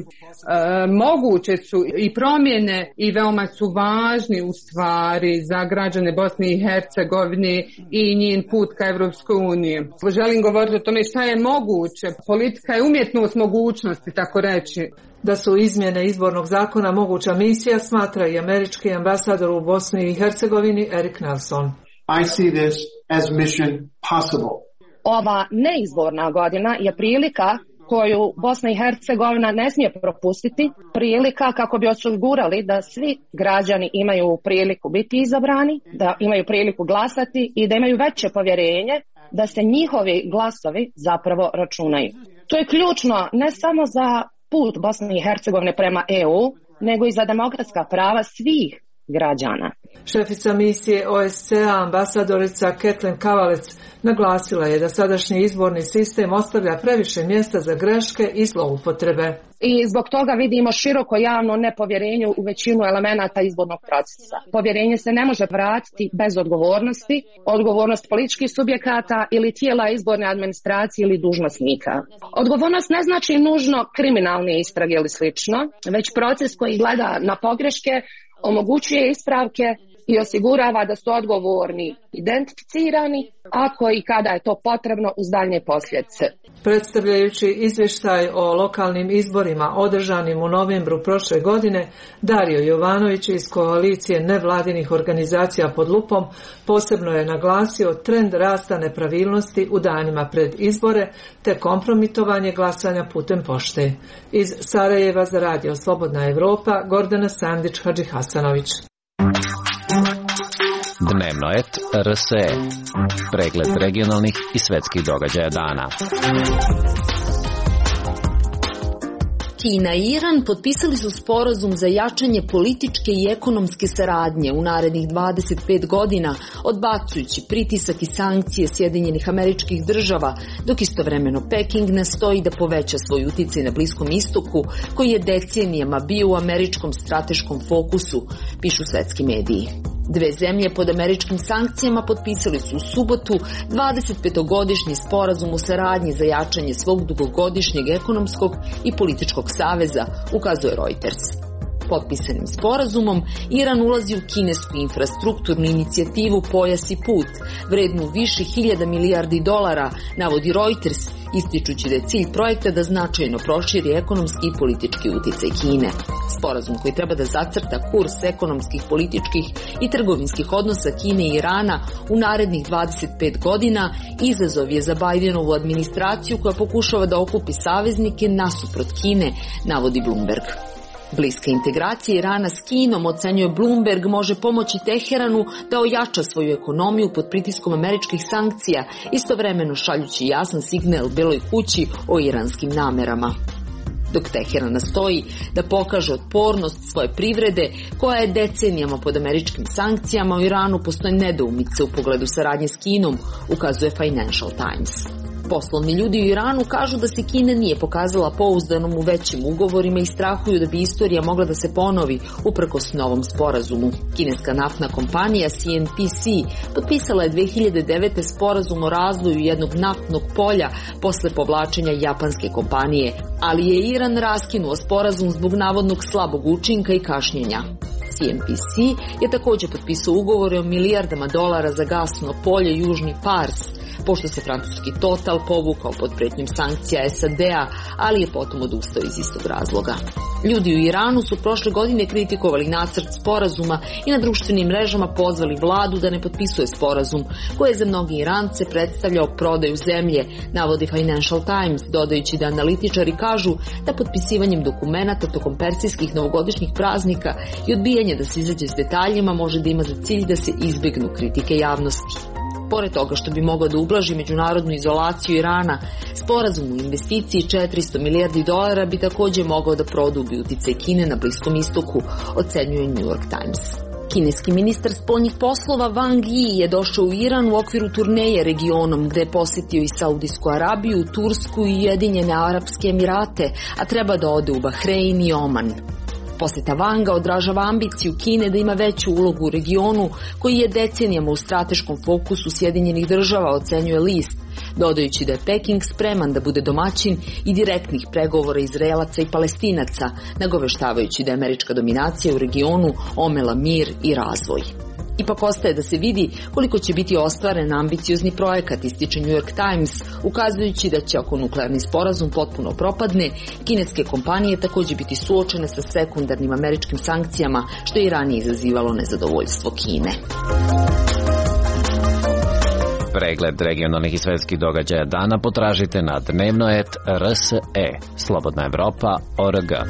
moguće su i promjene i veoma su važni u stvari za građane Bosne i Hercegovine i njen put ka Evropskoj uniji. Želim govoriti o tome šta je moguće. Politika je umjetnost mogućnosti, tako reći. Da su izmjene izbornog zakona moguća misija, smatra i američki ambasador u Bosni i Hercegovini Erik Nelson. I see this as mission possible. Ova neizborna godina je prilika koju Bosna i Hercegovina ne smije propustiti, prilika kako bi osigurali da svi građani imaju priliku biti izabrani, da imaju priliku glasati i da imaju veće povjerenje da se njihovi glasovi zapravo računaju. To je ključno ne samo za put Bosne i Hercegovine prema E U, nego i za demokratska prava svih građana. Šefica misije O S C A ambasadorica Kathleen Kavalec naglasila je da sadašnji izborni sistem ostavlja previše mjesta za greške i zloupotrebe. I zbog toga vidimo široko javno nepovjerenje u većinu elemenata izbornog procesa. Povjerenje se ne može vratiti bez odgovornosti, odgovornost političkih subjekata ili tijela izborne administracije ili dužnosnika. Odgovornost ne znači nužno kriminalne istrage ili slično, već proces koji gleda na pogreške, omogućuje ispravke i osigurava da su odgovorni identificirani, ako i kada je to potrebno uz daljnje posljedice. Predstavljajući izvještaj o lokalnim izborima održanim u novembru prošle godine, Dario Jovanović iz koalicije nevladinih organizacija pod lupom posebno je naglasio trend rasta nepravilnosti u danima pred izbore te kompromitovanje glasanja putem pošte. Iz Sarajeva za Radio Slobodna Evropa, Gordana Sandić-Hadžihasanović. Dnevno et R S E. Pregled regionalnih i svetskih događaja dana. Kina i Iran potpisali su sporazum za jačanje političke i ekonomske saradnje u narednih dvadeset pet godina, odbacujući pritisak i sankcije Sjedinjenih Američkih Država, dok istovremeno Peking nastoji da poveća svoj uticaj na Bliskom istoku, koji je decenijama bio u američkom strateškom fokusu, pišu svetski mediji. Dve zemlje pod američkim sankcijama potpisali su u subotu dvadesetpetogodišnji sporazum o saradnji za jačanje svog dugogodišnjeg ekonomskog i političkog saveza, ukazuje Reuters. Potpisanim sporazumom Iran ulazi u kinesku infrastrukturnu inicijativu Pojas i put, vrednu više hiljada milijardi dolara, navodi Reuters, ističući da je cilj projekta da značajno proširi ekonomski i politički uticaj Kine. Sporazum koji treba da zacrta kurs ekonomskih, političkih i trgovinskih odnosa Kine i Irana u narednih dvadeset pet godina izazov je za Bidenovu administraciju koja pokušava da okupi saveznike nasuprot Kine, navodi Bloomberg. Bliska integracija Irana s Kinom, ocenjuje Bloomberg, može pomoći Teheranu da ojača svoju ekonomiju pod pritiskom američkih sankcija, istovremeno šaljući jasan signal Beloj kući o iranskim namerama. Dok Teheran nastoji da pokaže otpornost svoje privrede, koja je decenijama pod američkim sankcijama, u Iranu postoje nedoumice u pogledu saradnje s Kinom, ukazuje Financial Times. Poslovni ljudi u Iranu kažu da se Kina nije pokazala pouzdanom u većim ugovorima i strahuju da bi istorija mogla da se ponovi uprkos novom sporazumu. Kineska naftna kompanija C N P C potpisala je dve hiljade devete. sporazum o razvoju jednog naftnog polja posle povlačenja japanske kompanije, ali je Iran raskinuo sporazum zbog navodnog slabog učinka i kašnjenja. C N P C je također potpisao ugovore o milijardama dolara za gasno polje Južni Pars, pošto se francuski Total povukao pod pretnjom sankcija S A D-a, ali je potom odustao iz istog razloga. Ljudi u Iranu su prošle godine kritikovali nacrt sporazuma i na društvenim mrežama pozvali vladu da ne potpisuje sporazum, koji je za mnogi Irance predstavljao prodaju zemlje, navodi Financial Times, dodajući da analitičari kažu da potpisivanjem dokumenata tokom persijskih novogodišnjih praznika i odbijanje da se izađe s detaljima može da ima za cilj da se izbjegnu kritike javnosti. Pored toga što bi mogao da ublaži međunarodnu izolaciju Irana, sporazum u investiciji četiristo milijardi dolara bi također mogao da produbi uticaj Kine na Bliskom istoku, ocenjuje New York Times. Kineski ministar spoljnih poslova Wang Yi je došao u Iran u okviru turneje regionom, gde je posjetio i Saudijsku Arabiju, Tursku i Ujedinjene Arapske Emirate, a treba da ode u Bahrein i Oman. Posjeta Wanga odražava ambiciju Kine da ima veću ulogu u regionu, koji je decenijama u strateškom fokusu Sjedinjenih Država, ocenjuje list, dodajući da je Peking spreman da bude domaćin i direktnih pregovora Izraelaca i Palestinaca, nagoveštavajući da je američka dominacija u regionu omela mir i razvoj. Ipak ostaje da se vidi koliko će biti ostvaren ambiciozni projekat, ističe New York Times, ukazujući da će, ako nuklearni sporazum potpuno propadne, kineske kompanije također biti suočene sa sekundarnim američkim sankcijama, što je i ranije izazivalo nezadovoljstvo Kine. Pregled regionalnih i svetskih događaja dana potražite na dnevno et R S E, Slobodna Evropa, O R G.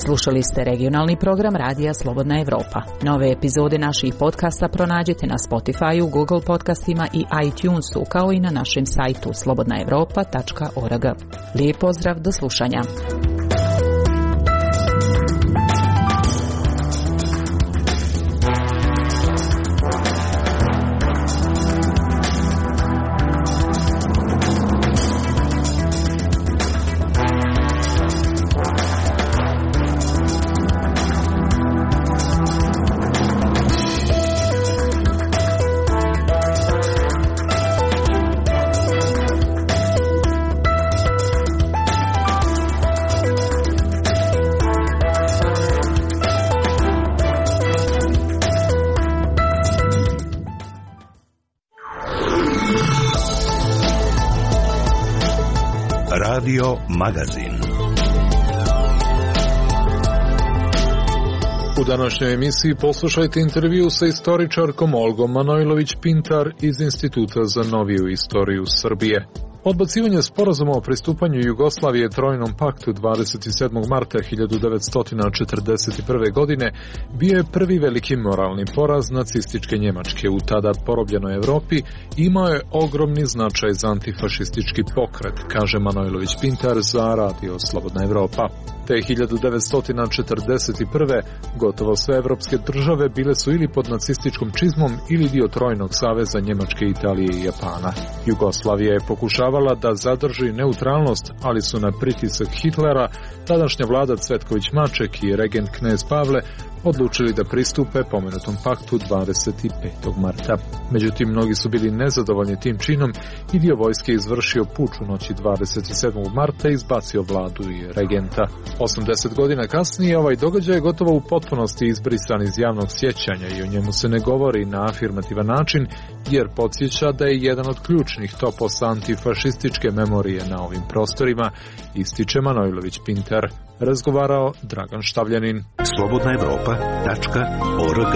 Slušali ste regionalni program Radija Slobodna Evropa. Nove epizode naših podcasta pronađite na Spotify, Google podcastima i iTunesu, kao i na našem sajtu slobodna evropa tačka org. Lijep pozdrav, do slušanja. Radio Magazin. U današnjoj emisiji poslušajte intervju sa istoričarkom Olgom Manojlović-Pintar iz Instituta za noviju istoriju Srbije. Odbacivanje sporazuma o pristupanju Jugoslavije Trojnom paktu dvadeset sedmog marta hiljadu devetsto četrdeset prve. godine bio je prvi veliki moralni poraz nacističke Njemačke u tada porobljenoj Evropi i imao je ogromni značaj za antifašistički pokret, kaže Manojlović-Pintar za Radio Slobodna Evropa. Te hiljadu devetsto četrdeset prve. gotovo sve evropske države bile su ili pod nacističkom čizmom ili dio Trojnog saveza Njemačke, Italije i Japana. Jugoslavija je pokušavala da zadrži neutralnost, ali su na pritisak Hitlera tadašnja vlada Cvetković-Maček i regent knez Pavle odlučili da pristupe pomenutom paktu dvadeset petog marta. Međutim, mnogi su bili nezadovoljni tim činom i dio vojske izvršio puč u noći dvadeset sedmog marta i izbacio vladu i regenta. osamdeset godina kasnije ovaj događaj je gotovo u potpunosti izbrisan iz javnog sjećanja i o njemu se ne govori na afirmativan način, jer podsjeća da je jedan od ključnih toposa antifašističke memorije na ovim prostorima, ističe Manojlović-Pintar. Razgovarao Dragan Štavljanin. slobodna evropa tačka org.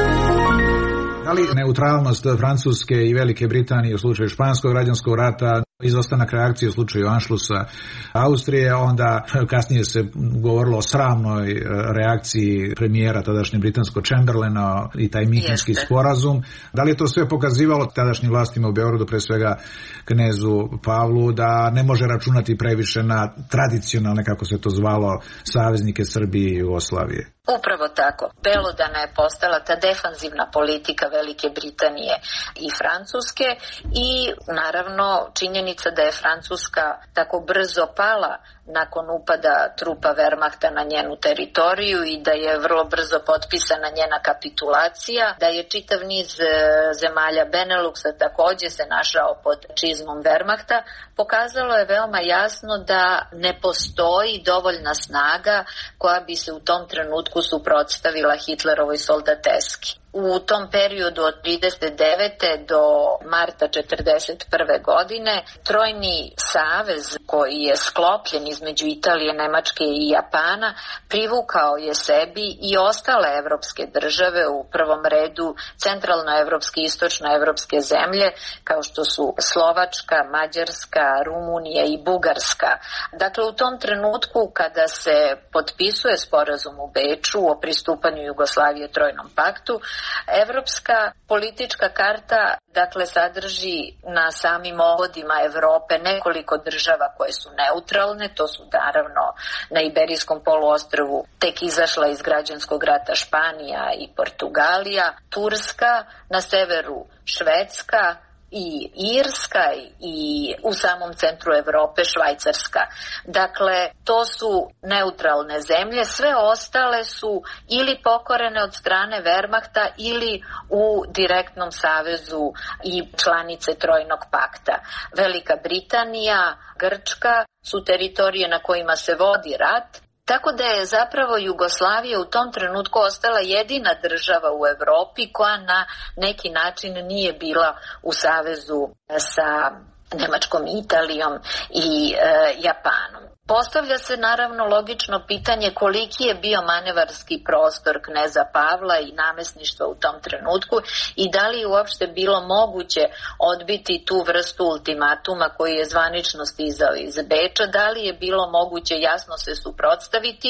Da li neutralnost Francuske i Velike Britanije u slučaju Španskog građanskog rata, izostanak reakcije u slučaju Anšlusa Austrije, onda kasnije se govorilo o sramnoj reakciji premijera tadašnje britansko Chamberlaina i taj Minhenski sporazum. Da li je to sve pokazivalo tadašnjim vlastima u Beogradu, pre svega knezu Pavlu, da ne može računati previše na tradicionalne, kako se to zvalo, saveznike Srbije i Jugoslavije? Upravo tako. Belodana je postala ta defanzivna politika Velike Britanije i Francuske i naravno činjenica da je Francuska tako brzo pala nakon upada trupa Wehrmachta na njenu teritoriju i da je vrlo brzo potpisana njena kapitulacija, da je čitav niz zemalja Beneluxa takođe se našao pod čizmom Wehrmachta, pokazalo je veoma jasno da ne postoji dovoljna snaga koja bi se u tom trenutku suprotstavila Hitlerovoj soldateski. U tom periodu od trideset devete do marta četrdeset prve. godine Trojni savez koji je sklopljen između Italije, Nemačke i Japana privukao je sebi i ostale evropske države, u prvom redu centralnoevropske i istočnoevropske zemlje kao što su Slovačka, Mađarska, Rumunija i Bugarska. Dakle, u tom trenutku kada se potpisuje sporazum u Beču o pristupanju Jugoslavije Trojnom paktu, evropska politička karta dakle sadrži na samim ovodima Evrope nekoliko država koje su neutralne, to su naravno na Iberijskom poluostrvu tek izašla iz građanskog rata Španija i Portugalija, Turska, na severu Švedska i Irska i u samom centru Evrope Švajcarska. Dakle, to su neutralne zemlje, sve ostale su ili pokorene od strane Wehrmachta ili u direktnom savezu i članice Trojnog pakta. Velika Britanija, Grčka su teritorije na kojima se vodi rat, tako da je zapravo Jugoslavija u tom trenutku ostala jedina država u Evropi koja na neki način nije bila u savezu sa Nemačkom, Italijom i e, Japanom. Postavlja se naravno logično pitanje koliki je bio manevarski prostor kneza Pavla i namesništva u tom trenutku i da li je uopšte bilo moguće odbiti tu vrstu ultimatuma koji je zvanično stizao iz Beča, da li je bilo moguće jasno se suprotstaviti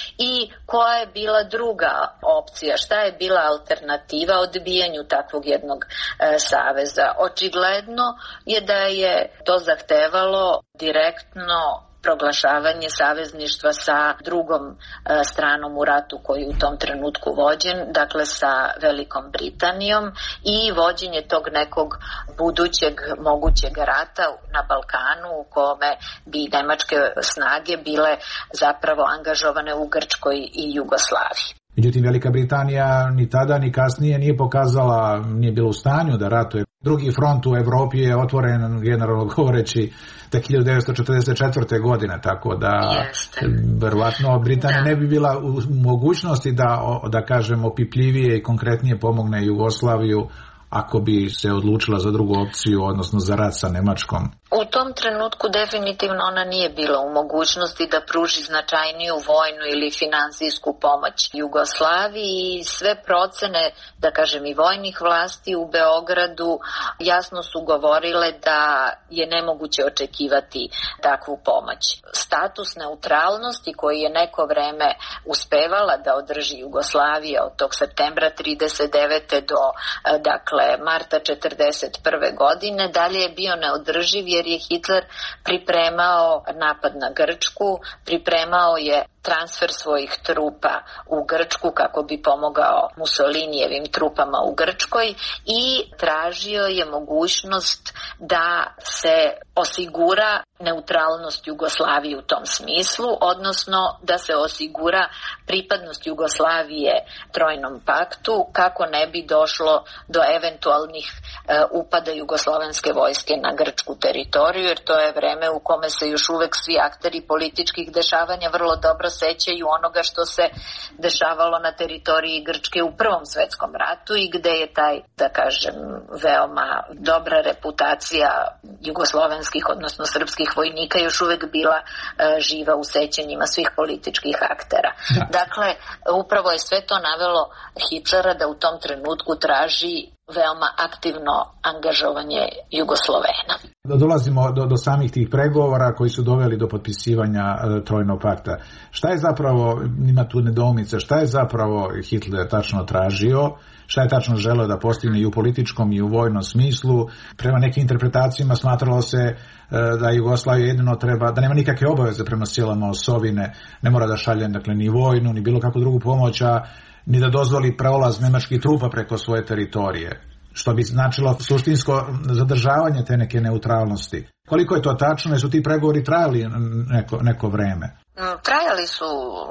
i koja je bila druga opcija, šta je bila alternativa odbijanju takvog jednog e, saveza. Očigledno je da je to zahtevalo direktno proglašavanje savezništva sa drugom e, stranom u ratu koji je u tom trenutku vođen, dakle sa Velikom Britanijom i vođenje tog nekog budućeg mogućeg rata na Balkanu u kome bi nemačke snage bile zapravo angažovane u Grčkoj i Jugoslaviji. Međutim, Velika Britanija ni tada ni kasnije nije pokazala, nije bila u stanju da ratuje. Drugi front u Evropi je otvoren, generalno govoreći, tek hiljadu devetsto četrdeset četvrte. godine, tako da Jeste. verovatno Britanija da. ne bi bila u mogućnosti da, da kažem, opipljivije i konkretnije pomogne Jugoslaviju ako bi se odlučila za drugu opciju, odnosno za rat sa Nemačkom. U tom trenutku definitivno ona nije bila u mogućnosti da pruži značajniju vojnu ili finansijsku pomoć Jugoslaviji i sve procene, da kažem i vojnih vlasti u Beogradu jasno su govorile da je nemoguće očekivati takvu pomoć. Status neutralnosti koji je neko vreme uspevala da održi Jugoslavija od tog septembra trideset devete do dakle marta četrdeset prve. godine dalje je bio neodrživ jer je Hitler pripremao napad na Grčku, pripremao je transfer svojih trupa u Grčku kako bi pomogao Mussolinijevim trupama u Grčkoj i tražio je mogućnost da se osigura neutralnost Jugoslavije u tom smislu, odnosno da se osigura pripadnost Jugoslavije Trojnom paktu kako ne bi došlo do eventualnih e, upada jugoslovenske vojske na grčku teritoriju, jer to je vreme u kome se još uvek svi akteri političkih dešavanja vrlo dobro sećaju onoga što se dešavalo na teritoriji Grčke u Prvom svetskom ratu i gde je taj, da kažem, veoma dobra reputacija jugoslovenskih, odnosno srpskih vojnika još uvek bila e, živa u sećanjima svih političkih aktera. Da. Dakle, upravo je sve to navelo Hitlera da u tom trenutku traži veoma aktivno angažovanje Jugoslovena. Dolazimo do, do samih tih pregovora koji su doveli do potpisivanja e, Trojnog pakta. Šta je zapravo, ima tu nedoumice, šta je zapravo Hitler tačno tražio, šta je tačno želeo da postigne i u političkom i u vojnom smislu? Prema nekim interpretacijama smatralo se e, da Jugoslavija jedino treba, da nema nikakve obaveze prema silama osovine, ne mora da šalje dakle, ni vojnu, ni bilo kakvu drugu pomoć, a ni da dozvoli prolaz nemačkih trupa preko svoje teritorije, što bi značilo suštinsko zadržavanje te neke neutralnosti. Koliko je to tačno, jer su ti pregovori trajali neko, neko vreme? Trajali su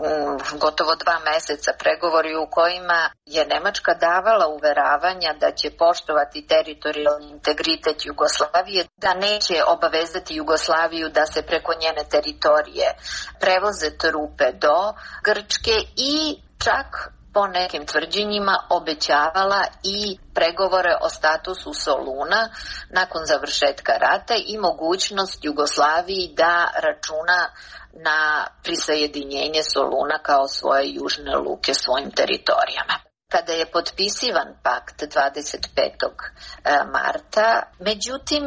gotovo dva meseca pregovori u kojima je Nemačka davala uveravanja da će poštovati teritorijalni integritet Jugoslavije, da neće obavezati Jugoslaviju da se preko njene teritorije prevoze trupe do Grčke i čak po nekim tvrđenjima obećavala i pregovore o statusu Soluna nakon završetka rata i mogućnost Jugoslaviji da računa na prisajedinjenje Soluna kao svoje južne luke svojim teritorijama. Kada je potpisivan pakt dvadeset petog marta, međutim,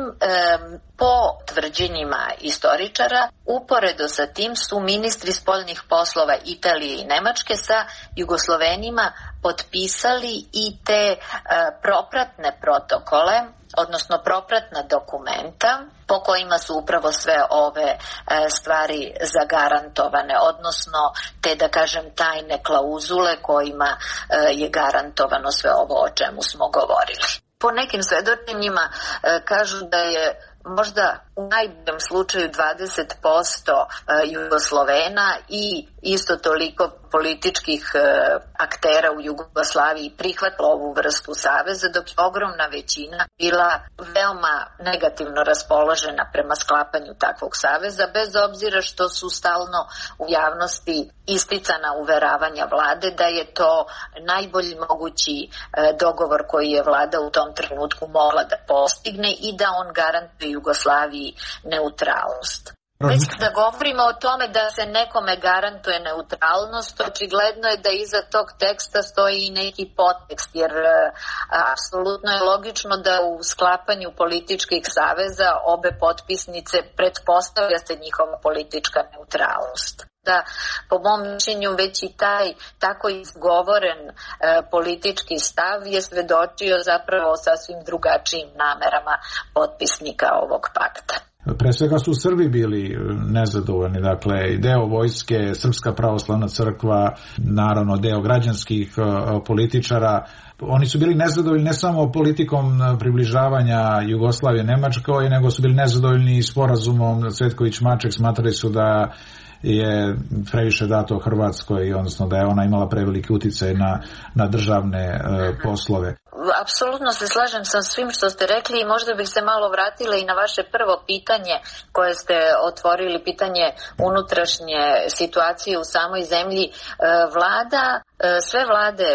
po tvrđenjima istoričara, uporedo sa tim su ministri spoljnih poslova Italije i Nemačke sa Jugoslovenima potpisali i te propratne protokole, odnosno propratna dokumenta po kojima su upravo sve ove stvari zagarantovane, odnosno te, da kažem, tajne klauzule kojima je garantovano sve ovo o čemu smo govorili. Po nekim svedočenjima kažu da je možda u najboljem slučaju dvadeset posto Jugoslovena i isto toliko političkih aktera u Jugoslaviji prihvatila ovu vrstu saveza, dok je ogromna većina bila veoma negativno raspoložena prema sklapanju takvog saveza, bez obzira što su stalno u javnosti isticana uveravanja vlade da je to najbolji mogući dogovor koji je vlada u tom trenutku mogla da postigne i da on garantuje Jugoslaviji neutralnost. Već da govorimo o tome da se nekome garantuje neutralnost, očigledno je da iza tog teksta stoji i neki podtekst, jer apsolutno je logično da u sklapanju političkih saveza obe potpisnice pretpostavlja se njihova politička neutralnost. Da, po mom mišljenju, već i taj tako izgovoren e, politički stav je svedočio zapravo sasvim drugačijim namerama potpisnika ovog pakta. Pre svega su Srbi bili nezadovoljni, dakle deo vojske, Srpska pravoslavna crkva, naravno deo građanskih političara. Oni su bili nezadovoljni ne samo politikom približavanja Jugoslavije Nemačkoj, nego su bili nezadovoljni i sporazumom Cvetković-Maček, smatrali su da je previše dato Hrvatskoj, odnosno da je ona imala preveliki uticaj na, na državne e, poslove. Apsolutno se slažem sa svim što ste rekli i možda bih se malo vratila i na vaše prvo pitanje koje ste otvorili, pitanje unutrašnje situacije u samoj zemlji. Vlada, sve vlade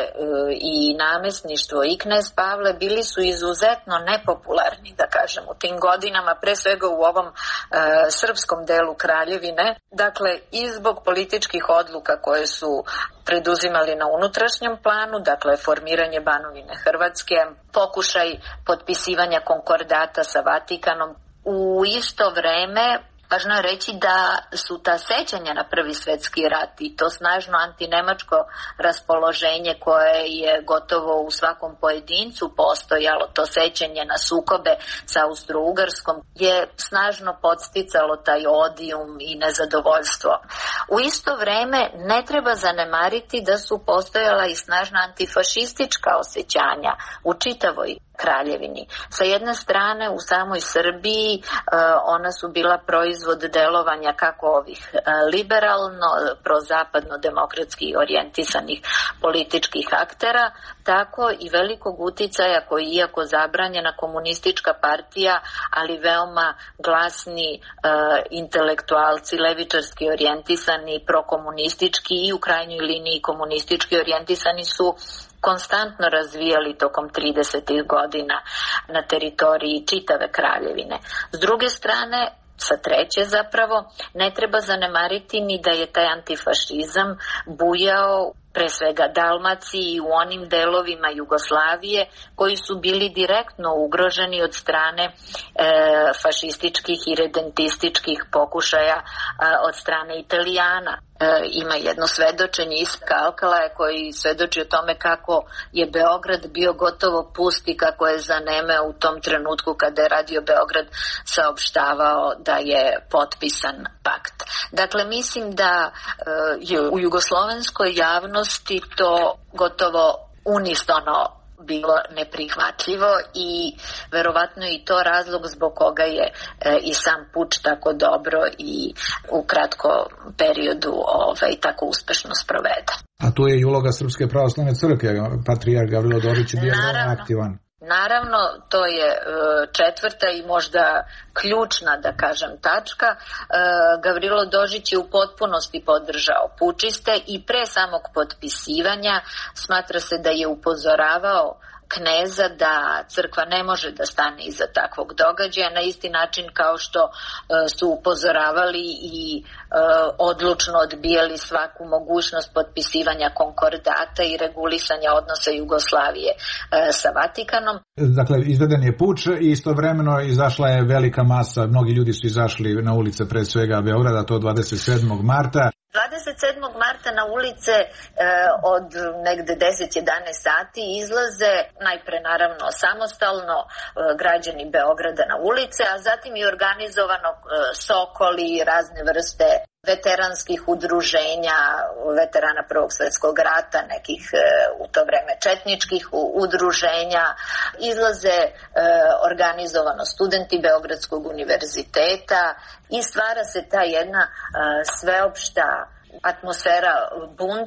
i namesništvo i knez Pavle bili su izuzetno nepopularni, da kažem, u tim godinama, pre svega u ovom e, srpskom delu Kraljevine. Dakle, i zbog političkih odluka koje su preduzimali na unutrašnjem planu, dakle formiranje Banovine Hrvatske, pokušaj potpisivanja konkordata sa Vatikanom. U isto vreme važno je reći da su ta sećanja na Prvi svetski rat i to snažno antinemačko raspoloženje koje je gotovo u svakom pojedincu postojalo, to sećanje na sukobe sa Austro-Ugarskom, je snažno podsticalo taj odijum i nezadovoljstvo. U isto vreme ne treba zanemariti da su postojala i snažna antifašistička osjećanja u čitavoj Kraljevini. Sa jedne strane u samoj Srbiji ona su bila proizvod delovanja kako ovih liberalno, prozapadno demokratski orijentisanih političkih aktera, tako i velikog uticaja koji, iako zabranjena komunistička partija, ali veoma glasni intelektualci, levičarski orijentisani, prokomunistički i u krajnjoj liniji komunistički orijentisani su konstantno razvijali tokom tridesetih godina na teritoriji čitave Kraljevine. S druge strane, sa treće zapravo, ne treba zanemariti ni da je taj antifašizam bujao pre svega Dalmaciji i u onim delovima Jugoslavije koji su bili direktno ugroženi od strane e, fašističkih i redentističkih pokušaja e, od strane Italijana. E, ima jedno svedočenje Isaka Alkalaja koji svedoči o tome kako je Beograd bio gotovo pust i kako je zanemeo u tom trenutku kada je Radio Beograd saopštavao da je potpisan pakt. Dakle, mislim da e, je u jugoslovenskoj javnosti to gotovo unisono bilo neprihvatljivo i verovatno i to razlog zbog koga je e, i sam puč tako dobro i u kratkom periodu ovaj, tako uspešno sproveden. A tu je i uloga Srpske pravoslavne crkve, patrijarh Gavrilo Dorić je bio veoma aktivan. Naravno, to je četvrta i možda ključna, da kažem, tačka. Gavrilo Dožić je u potpunosti podržao pučiste i pre samog potpisivanja smatra se da je upozoravao kneza da crkva ne može da stane iza takvog događaja na isti način kao što e, su upozoravali i e, odlučno odbijali svaku mogućnost potpisivanja konkordata i regulisanja odnosa Jugoslavije e, sa Vatikanom. Dakle, izveden je puč i istovremeno izašla je velika masa, mnogi ljudi su izašli na ulice pre svega Beograda, to dvadeset sedmog marta. dvadeset sedmog marta na ulice e, od negde deset jedanaest sati izlaze najpre naravno samostalno e, građani Beograda na ulice, a zatim i organizovano e, Sokoli, razne vrste veteranskih udruženja, veterana Prvog svjetskog rata, nekih e, u to vreme četničkih udruženja, izlaze e, organizovano studenti Beogradskog univerziteta i stvara se ta jedna e, sveopšta atmosfera bunta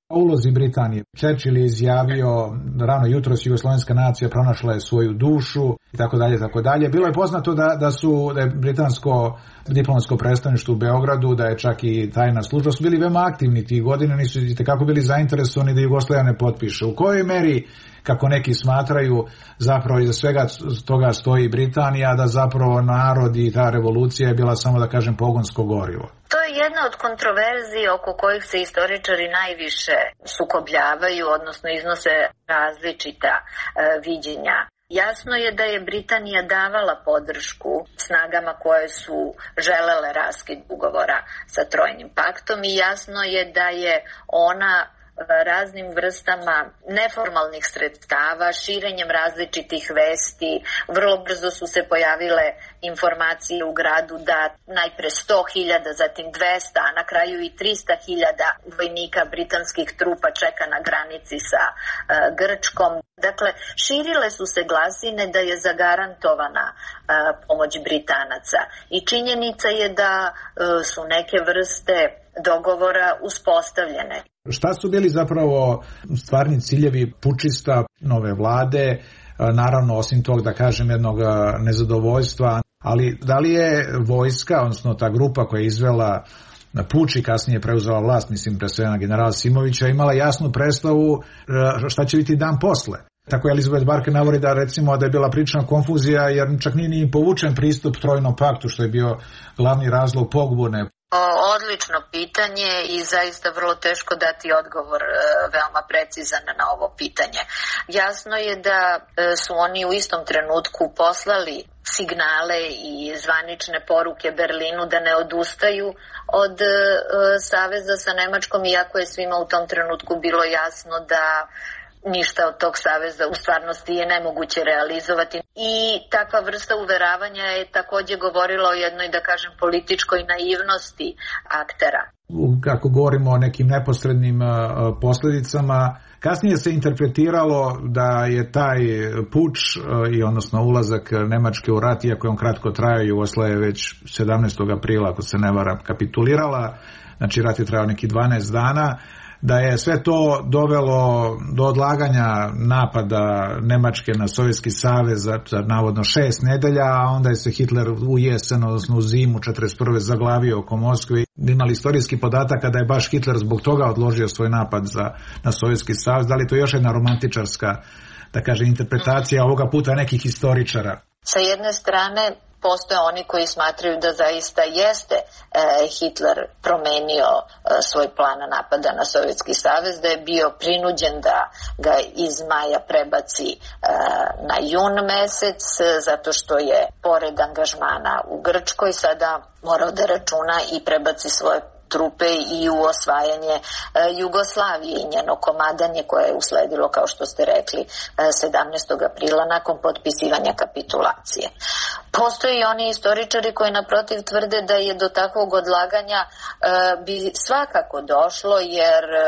O ulozi Britanije. Churchill je izjavio rano jutros jugoslovenska nacija pronašla je svoju dušu i tako dalje, tako dalje. Bilo je poznato da, da su da je britansko diplomatsko predstavništvo u Beogradu, da je čak i tajna služba, su bili veoma aktivni tih godina, nisu itekako bili zainteresovani da Jugoslavija ne potpiše. U kojoj meri, kako neki smatraju, zapravo iza svega toga stoji Britanija, da zapravo narod i ta revolucija je bila samo, da kažem, pogonsko gorivo? To je jedna od kontroverzija oko kojih se istoričari najviše sukobljavaju, odnosno iznose različita e, viđenja. Jasno je da je Britanija davala podršku snagama koje su želele raskid ugovora sa Trojnim paktom i jasno je da je ona raznim vrstama neformalnih sredstava, širenjem različitih vesti. Vrlo brzo su se pojavile informacije u gradu da najpre sto hiljada, zatim dvesta, a na kraju i trista hiljada vojnika britanskih trupa čeka na granici sa uh, Grčkom. Dakle, širile su se glasine da je zagarantovana uh, pomoć Britanaca i činjenica je da uh, su neke vrste dogovora uspostavljene. Šta su bili zapravo stvarni ciljevi pučista nove vlade, naravno osim tog, da kažem, jednog nezadovoljstva, ali da li je vojska, odnosno ta grupa koja je izvela puč i kasnije preuzela vlast, mislim pre svega generala Simovića, imala jasnu predstavu šta će biti dan posle? Tako je Elizabeth Barker navodi da recimo da je bila prilična konfuzija jer čak nije ni povučen pristup Trojnom paktu, što je bio glavni razlog pobune. Odlično pitanje i zaista vrlo teško dati odgovor veoma precizan na ovo pitanje. Jasno je da su oni u istom trenutku poslali signale i zvanične poruke Berlinu da ne odustaju od saveza sa Nemačkom, iako je svima u tom trenutku bilo jasno da ništa od tog saveza u stvarnosti je nemoguće realizovati. I takva vrsta uveravanja je također govorila o jednoj, da kažem, političkoj naivnosti aktera. Kako govorimo o nekim neposrednim posljedicama, kasnije se interpretiralo da je taj puč i odnosno ulazak Nemačke u rat, iako je on kratko trajao, Jugoslavija već sedamnaestog aprila, ako se ne varam, kapitulirala, znači rat je trajao neki dvanaest dana, da je sve to dovelo do odlaganja napada Nemačke na Sovjetski savez za, za navodno šest nedelja, a onda je se Hitler u jesen, odnosno u zimu četrdeset prve zaglavio oko Moskve. Imali istorijski podatak da je baš Hitler zbog toga odložio svoj napad za, na Sovjetski savez. Da li to je još jedna romantičarska, da kaže, interpretacija ovoga puta nekih historičara? Sa jedne strane postoje oni koji smatraju da zaista jeste e, Hitler promenio e, svoj plan napada na Sovjetski savez, da je bio prinuđen da ga iz maja prebaci e, na jun mesec, zato što je pored angažmana u Grčkoj sada morao da računa i prebaci svoje trupe i u osvajanje e, Jugoslavije i njeno komadanje koje je usledilo, kao što ste rekli, e, sedamnaestog aprila nakon potpisivanja kapitulacije. Postoje i oni istoričari koji naprotiv tvrde da je do takvog odlaganja e, bi svakako došlo jer e,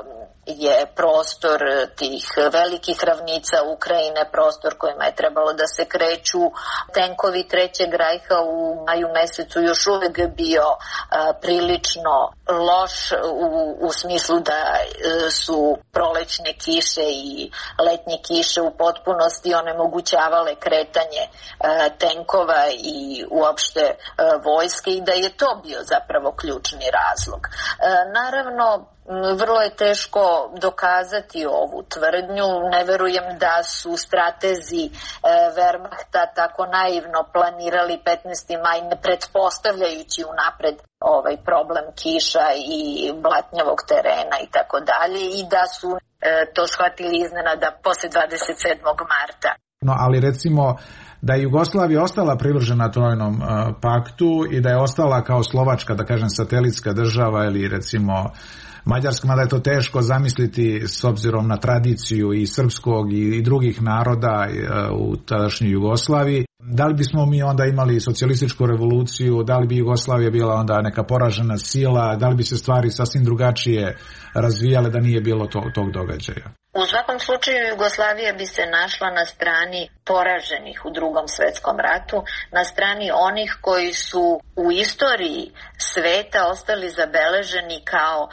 je prostor tih velikih ravnica Ukrajine prostor kojima je trebalo da se kreću tenkovi Trećeg rajha u maju mesecu još uvek bio a, prilično loš u, u smislu da a, su prolećne kiše i letnje kiše u potpunosti onemogućavale kretanje a, tenkova i uopšte a, vojske i da je to bio zapravo ključni razlog. A, naravno, vrlo je teško dokazati ovu tvrdnju. Ne verujem da su stratezi e, Wehrmachta tako naivno planirali petnaesti maj, ne pretpostavljajući unapred ovaj problem kiša i blatnjavog terena i tako dalje, i da su e, to shvatili iznenada posle dvadeset sedmog marta. No, ali recimo da je Jugoslavija ostala privržena Trojnom uh, paktu i da je ostala kao Slovačka, da kažem, satelitska država ili recimo Mađarska, mada je to teško zamisliti s obzirom na tradiciju i srpskog i, i drugih naroda uh, u tadašnjoj Jugoslaviji. Da li bismo mi onda imali socijalističku revoluciju, da li bi Jugoslavija bila onda neka poražena sila, da li bi se stvari sasvim drugačije razvijale da nije bilo to, tog događaja? U svakom slučaju Jugoslavija bi se našla na strani poraženih u Drugom svetskom ratu, na strani onih koji su u istoriji sveta ostali zabeleženi kao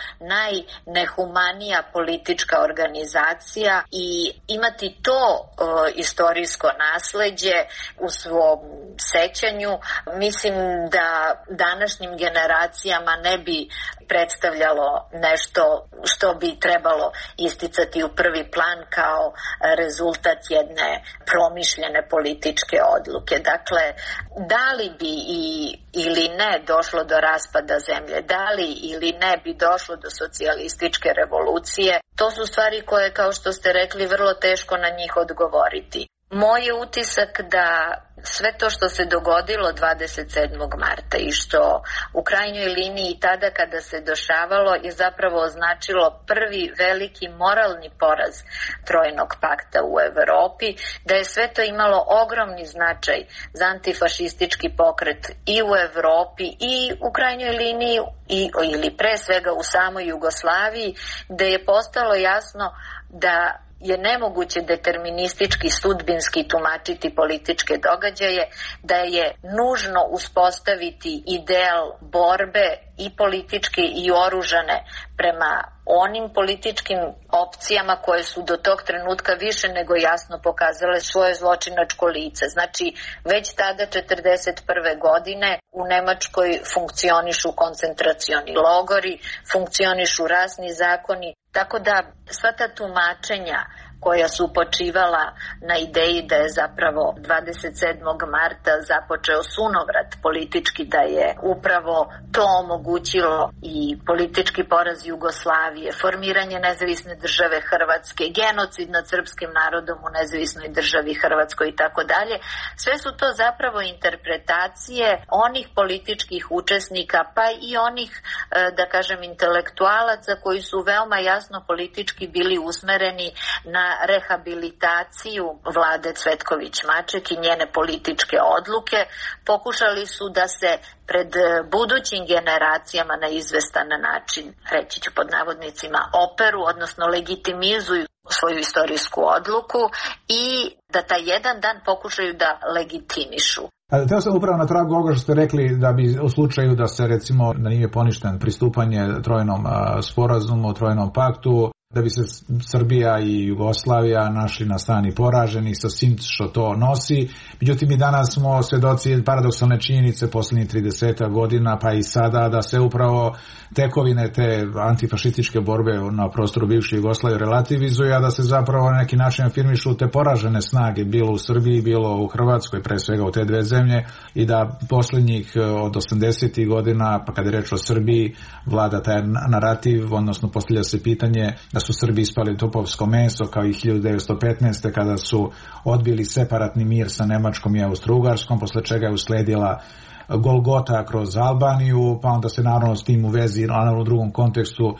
najnehumanija politička organizacija i imati to e, istorijsko nasleđe u svom sećanju, mislim da današnjim generacijama ne bi predstavljalo nešto što bi trebalo isticati u prvi plan kao rezultat jedne promišljene političke odluke. Dakle, da li bi i, ili ne došlo do raspada zemlje, da li ili ne bi došlo do socijalističke revolucije, to su stvari koje, kao što ste rekli, vrlo teško na njih odgovoriti. Moj je utisak da sve to što se dogodilo dvadeset sedmog marta i što u krajnjoj liniji tada kada se dešavalo je zapravo označilo prvi veliki moralni poraz Trojnog pakta u Evropi, da je sve to imalo ogromni značaj za antifašistički pokret i u Evropi i u krajnjoj liniji i, ili pre svega u samoj Jugoslaviji, gde je postalo jasno da je nemoguće deterministički, sudbinski tumačiti političke događaje, da je nužno uspostaviti ideal borbe i političke i oružane prema onim političkim opcijama koje su do tog trenutka više nego jasno pokazale svoje zločinačko lice. Znači, već tada četrdeset prve godine u Nemačkoj funkcionišu koncentracioni logori, funkcionišu rasni zakoni, tako da sva ta tumačenja koja su počivala na ideji da je zapravo dvadeset sedmog marta započeo sunovrat politički, da je upravo to omogućilo i politički poraz Jugoslavije, formiranje nezavisne države Hrvatske, genocid nad srpskim narodom u nezavisnoj državi Hrvatskoj i tako dalje. Sve su to zapravo interpretacije onih političkih učesnika, pa i onih, da kažem, intelektualaca koji su veoma jasno politički bili usmereni na rehabilitaciju vlade Cvetković-Maček i njene političke odluke. Pokušali su da se pred budućim generacijama na izvestan način, reći ću pod navodnicima, operu, odnosno legitimizuju svoju istorijsku odluku i da taj jedan dan pokušaju da legitimišu. Teo sam upravo na tragu ovoga što ste rekli da bi u slučaju da se recimo da nije poništen pristupanje Trojnom sporazumu, Trojnom paktu, da bi se Srbija i Jugoslavija našli na strani poraženi sa svim što to nosi. Međutim, i danas smo svedoci paradoksalne činjenice posljednjih trideset godina, pa i sada, da se upravo tekovine te antifašističke borbe na prostoru bivše Jugoslavije relativizuju, a da se zapravo na neki način afirmišu te poražene snage, bilo u Srbiji, bilo u Hrvatskoj, pre svega u te dve zemlje, i da posljednjih od osamdesetih godina, pa kada je reč o Srbiji, vlada taj narativ, odnosno postavlja se pitanje da su Srbi ispali topovsko meso, kao i hiljadu devetsto petnaeste. kada su odbili separatni mir sa Nemačkom i Austro-Ugarskom, posle čega je usledila Golgota kroz Albaniju, pa onda se naravno s tim u vezi, naravno u drugom kontekstu,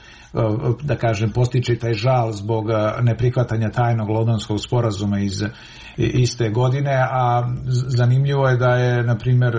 da kažem, postiče taj žal zbog neprihvatanja tajnog Londonskog sporazuma iz iste godine, a zanimljivo je da je, na primjer,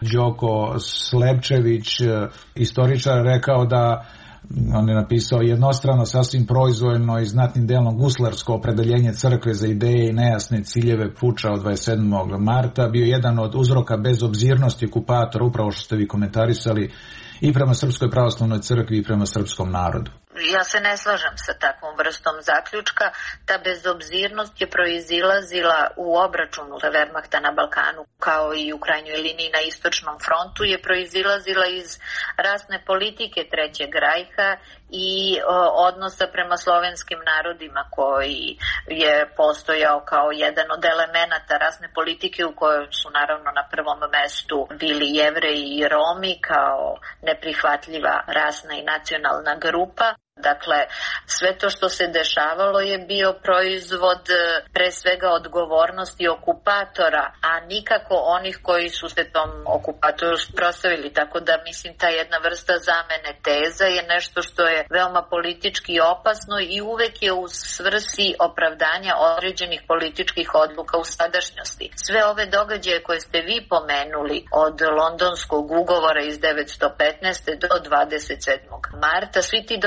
Đoko Slepčević, istoričar, rekao da on je napisao jednostrano, sasvim proizvoljno i znatnim delom guslarsko opredeljenje crkve za ideje i nejasne ciljeve puča od dvadeset sedmog marta bio jedan od uzroka bezobzirnosti okupatora, upravo što ste vi komentarisali, i prema Srpskoj pravoslavnoj crkvi i prema srpskom narodu. Ja se ne slažem sa takvom vrstom zaključka. Ta bezobzirnost je proizilazila u obračunu za Wehrmachta na Balkanu, kao i u krajnjoj liniji na istočnom frontu, je proizilazila iz rasne politike Trećeg rajha i o, odnosa prema slovenskim narodima, koji je postojao kao jedan od elemenata rasne politike, u kojoj su naravno na prvom mestu bili Jevreji i Romi kao neprihvatljiva rasna i nacionalna grupa. Dakle, sve to što se dešavalo je bio proizvod pre svega odgovornosti okupatora, a nikako onih koji su se tom okupatoru prostavili. Tako da mislim ta jedna vrsta zamene teza je nešto što je veoma politički opasno i uvek je u svrsi opravdanja određenih političkih odluka u sadašnjosti. Sve ove događaje koje ste vi pomenuli, od Londonskog ugovora iz devetsto petnaeste do dvadeset sedmog marta, svi ti događaji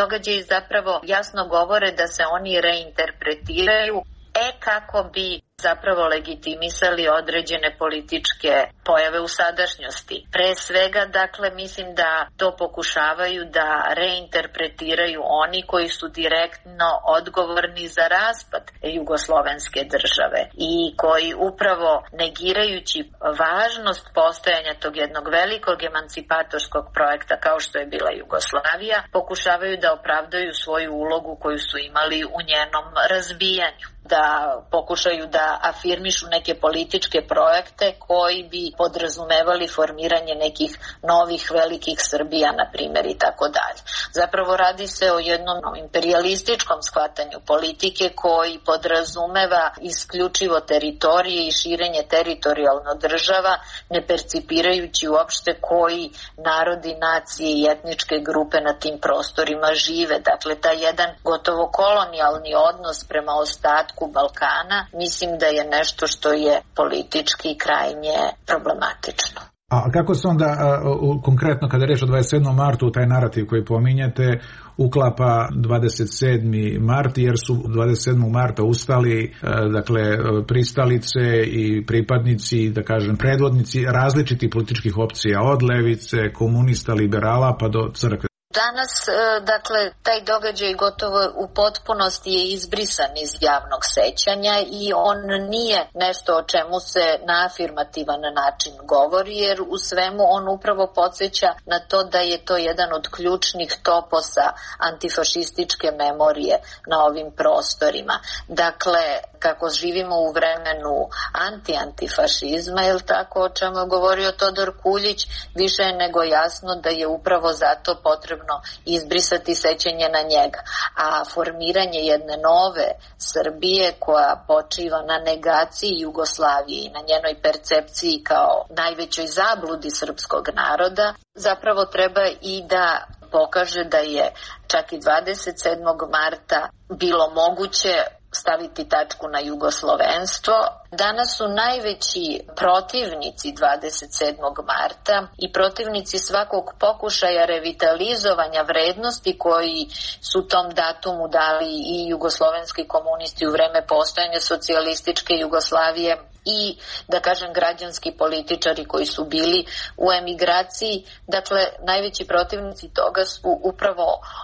zapravo jasno govore da se oni reinterpretiraju e kako bi zapravo legitimisali određene političke pojave u sadašnjosti. Pre svega, dakle, mislim da to pokušavaju da reinterpretiraju oni koji su direktno odgovorni za raspad jugoslovenske države i koji upravo negirajući važnost postojanja tog jednog velikog emancipatorskog projekta kao što je bila Jugoslavija, pokušavaju da opravdaju svoju ulogu koju su imali u njenom razbijanju, da pokušaju da afirmišu neke političke projekte koji bi podrazumevali formiranje nekih novih velikih Srbija, na primjer, i tako dalje. Zapravo radi se o jednom imperialističkom shvatanju politike koji podrazumeva isključivo teritorije i širenje teritorijalno država, ne percipirajući uopšte koji narodi, nacije i etničke grupe na tim prostorima žive. Dakle, taj jedan gotovo kolonijalni odnos prema ostatku Balkana, mislim da je nešto što je politički krajnje problematično. A kako se onda, a, u, konkretno kada je reč o dvadeset sedmom martu, u taj narativ koji pominjete, uklapa dvadeset sedmi mart, jer su dvadeset sedmog marta ustali, a, dakle, pristalice i pripadnici, da kažem, predvodnici različitih političkih opcija, od levice, komunista, liberala, pa do crkve. Danas, dakle, taj događaj gotovo u potpunosti je izbrisan iz javnog sećanja i on nije nešto o čemu se na afirmativan način govori, jer u svemu on upravo podsjeća na to da je to jedan od ključnih toposa antifašističke memorije na ovim prostorima. Dakle, kako živimo u vremenu anti-antifašizma, je li tako, o čemu je govorio Todor Kuljić, više je nego jasno da je upravo zato potrebno izbrisati sećanje na njega. A formiranje jedne nove Srbije koja počiva na negaciji Jugoslavije i na njenoj percepciji kao najvećoj zabludi srpskog naroda, zapravo treba i da pokaže da je čak i dvadeset sedmog marta bilo moguće staviti tačku na jugoslovenstvo. Danas su najveći protivnici dvadeset sedmog marta i protivnici svakog pokušaja revitalizovanja vrednosti koji su tom datumu dali i jugoslovenski komunisti u vreme postojanja socijalističke Jugoslavije i, da kažem, građanski političari koji su bili u emigraciji. Dakle, najveći protivnici toga su upravo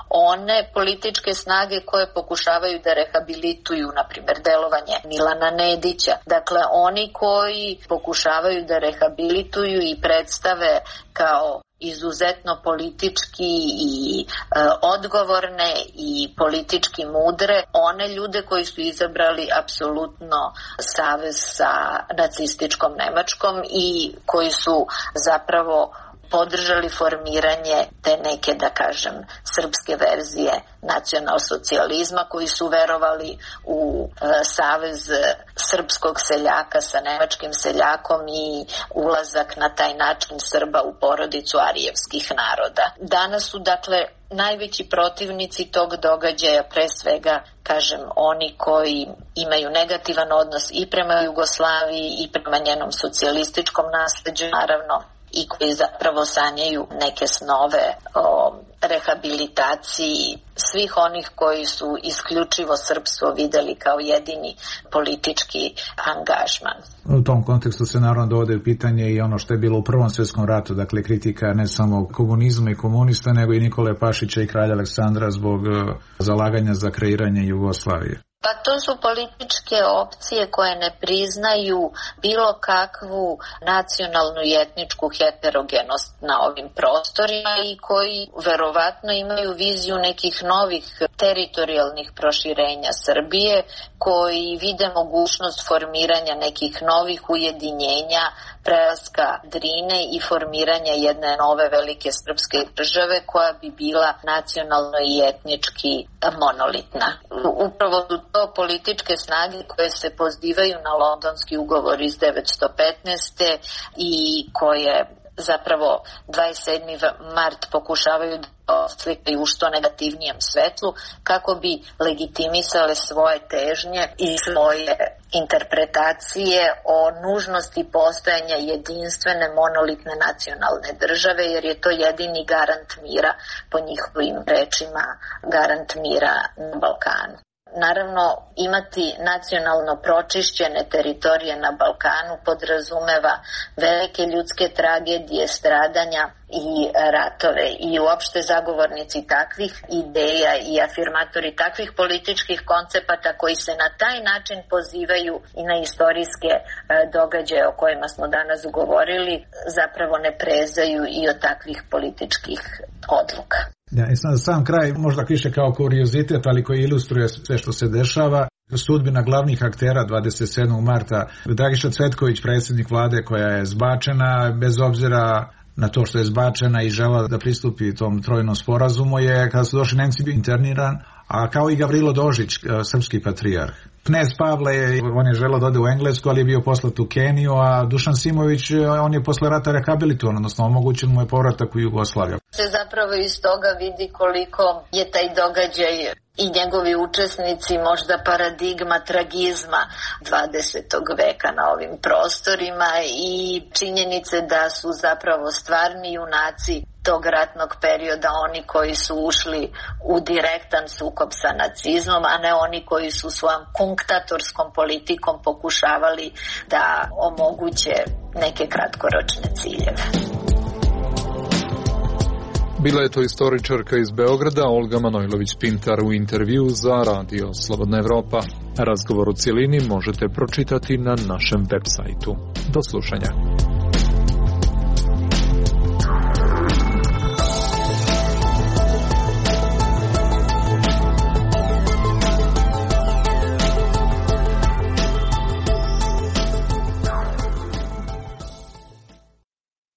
one političke snage koje pokušavaju da rehabilituju, na primjer, delovanje Milana Nedića. Dakle, oni koji pokušavaju da rehabilituju i predstave kao izuzetno politički i e, odgovorne i politički mudre one ljude koji su izabrali apsolutno savez sa nacističkom Nemačkom i koji su zapravo podržali formiranje te neke, da kažem, srpske verzije nacionalsocijalizma, koji su verovali u e, savez srpskog seljaka sa nemačkim seljakom i ulazak na taj način Srba u porodicu arijevskih naroda. Danas su, dakle, najveći protivnici tog događaja pre svega, kažem, oni koji imaju negativan odnos i prema Jugoslaviji i prema njenom socijalističkom nasleđu, naravno, i koji zapravo sanjaju neke snove o rehabilitaciji svih onih koji su isključivo srpstvo videli kao jedini politički angažman. U tom kontekstu se naravno dovode u pitanje i ono što je bilo u Prvom svjetskom ratu, dakle kritika ne samo komunizma i komunista, nego i Nikole Pašića i kralja Aleksandra zbog zalaganja za kreiranje Jugoslavije. Pa to su političke opcije koje ne priznaju bilo kakvu nacionalnu i etničku heterogenost na ovim prostorima i koji verovatno imaju viziju nekih novih teritorijalnih proširenja Srbije, koji vide mogućnost formiranja nekih novih ujedinjenja, prelaska Drine i formiranja jedne nove velike srpske države koja bi bila nacionalno i etnički monolitna. Upravo su to političke snage koje se pozivaju na Londonski ugovor iz devetsto petnaeste i koje zapravo dvadeset sedmi mart pokušavaju da oslikaju u što negativnijem svetlu kako bi legitimisale svoje težnje i svoje interpretacije o nužnosti postojanja jedinstvene monolitne nacionalne države, jer je to jedini garant mira, po njihovim rečima, garant mira na Balkanu. Naravno, imati nacionalno pročišćene teritorije na Balkanu podrazumeva velike ljudske tragedije, stradanja i ratove. I uopšte zagovornici takvih ideja i afirmatori takvih političkih koncepata koji se na taj način pozivaju i na istorijske događaje o kojima smo danas govorili, zapravo ne prezaju i od takvih političkih odluka. Ja, i sam, sam kraj, možda više kao kuriozitet, ali koji ilustruje sve što se dešava, sudbina glavnih aktera dvadeset sedmog marta. Dragiša Cvetković, predsjednik vlade koja je zbačena, bez obzira na to što je zbačena i žela da pristupi tom trojnom sporazumu, je kada su došli Nemci bio interniran, a kao i Gavrilo Dožić, srpski patrijarh. Knez Pavle, on je želeo da ode u Englesku, ali je bio poslat u Keniju, a Dušan Simović, on je posle rata rehabilitovan, odnosno omogućen mu je povratak u Jugoslaviju. Se zapravo iz toga vidi koliko je taj događaj i njegovi učesnici možda paradigma tragizma dvadesetog veka na ovim prostorima i činjenice da su zapravo stvarni junaci tog ratnog perioda oni koji su ušli u direktan sukob sa nacizmom, a ne oni koji su svojom kunktatorskom politikom pokušavali da omoguće neke kratkoročne ciljeve. Bila je to istoričarka iz Beograda, Olga Manojlović-Pintar, u intervju za Radio Slobodna Evropa. Razgovor u cijelini možete pročitati na našem web sajtu. Do slušanja.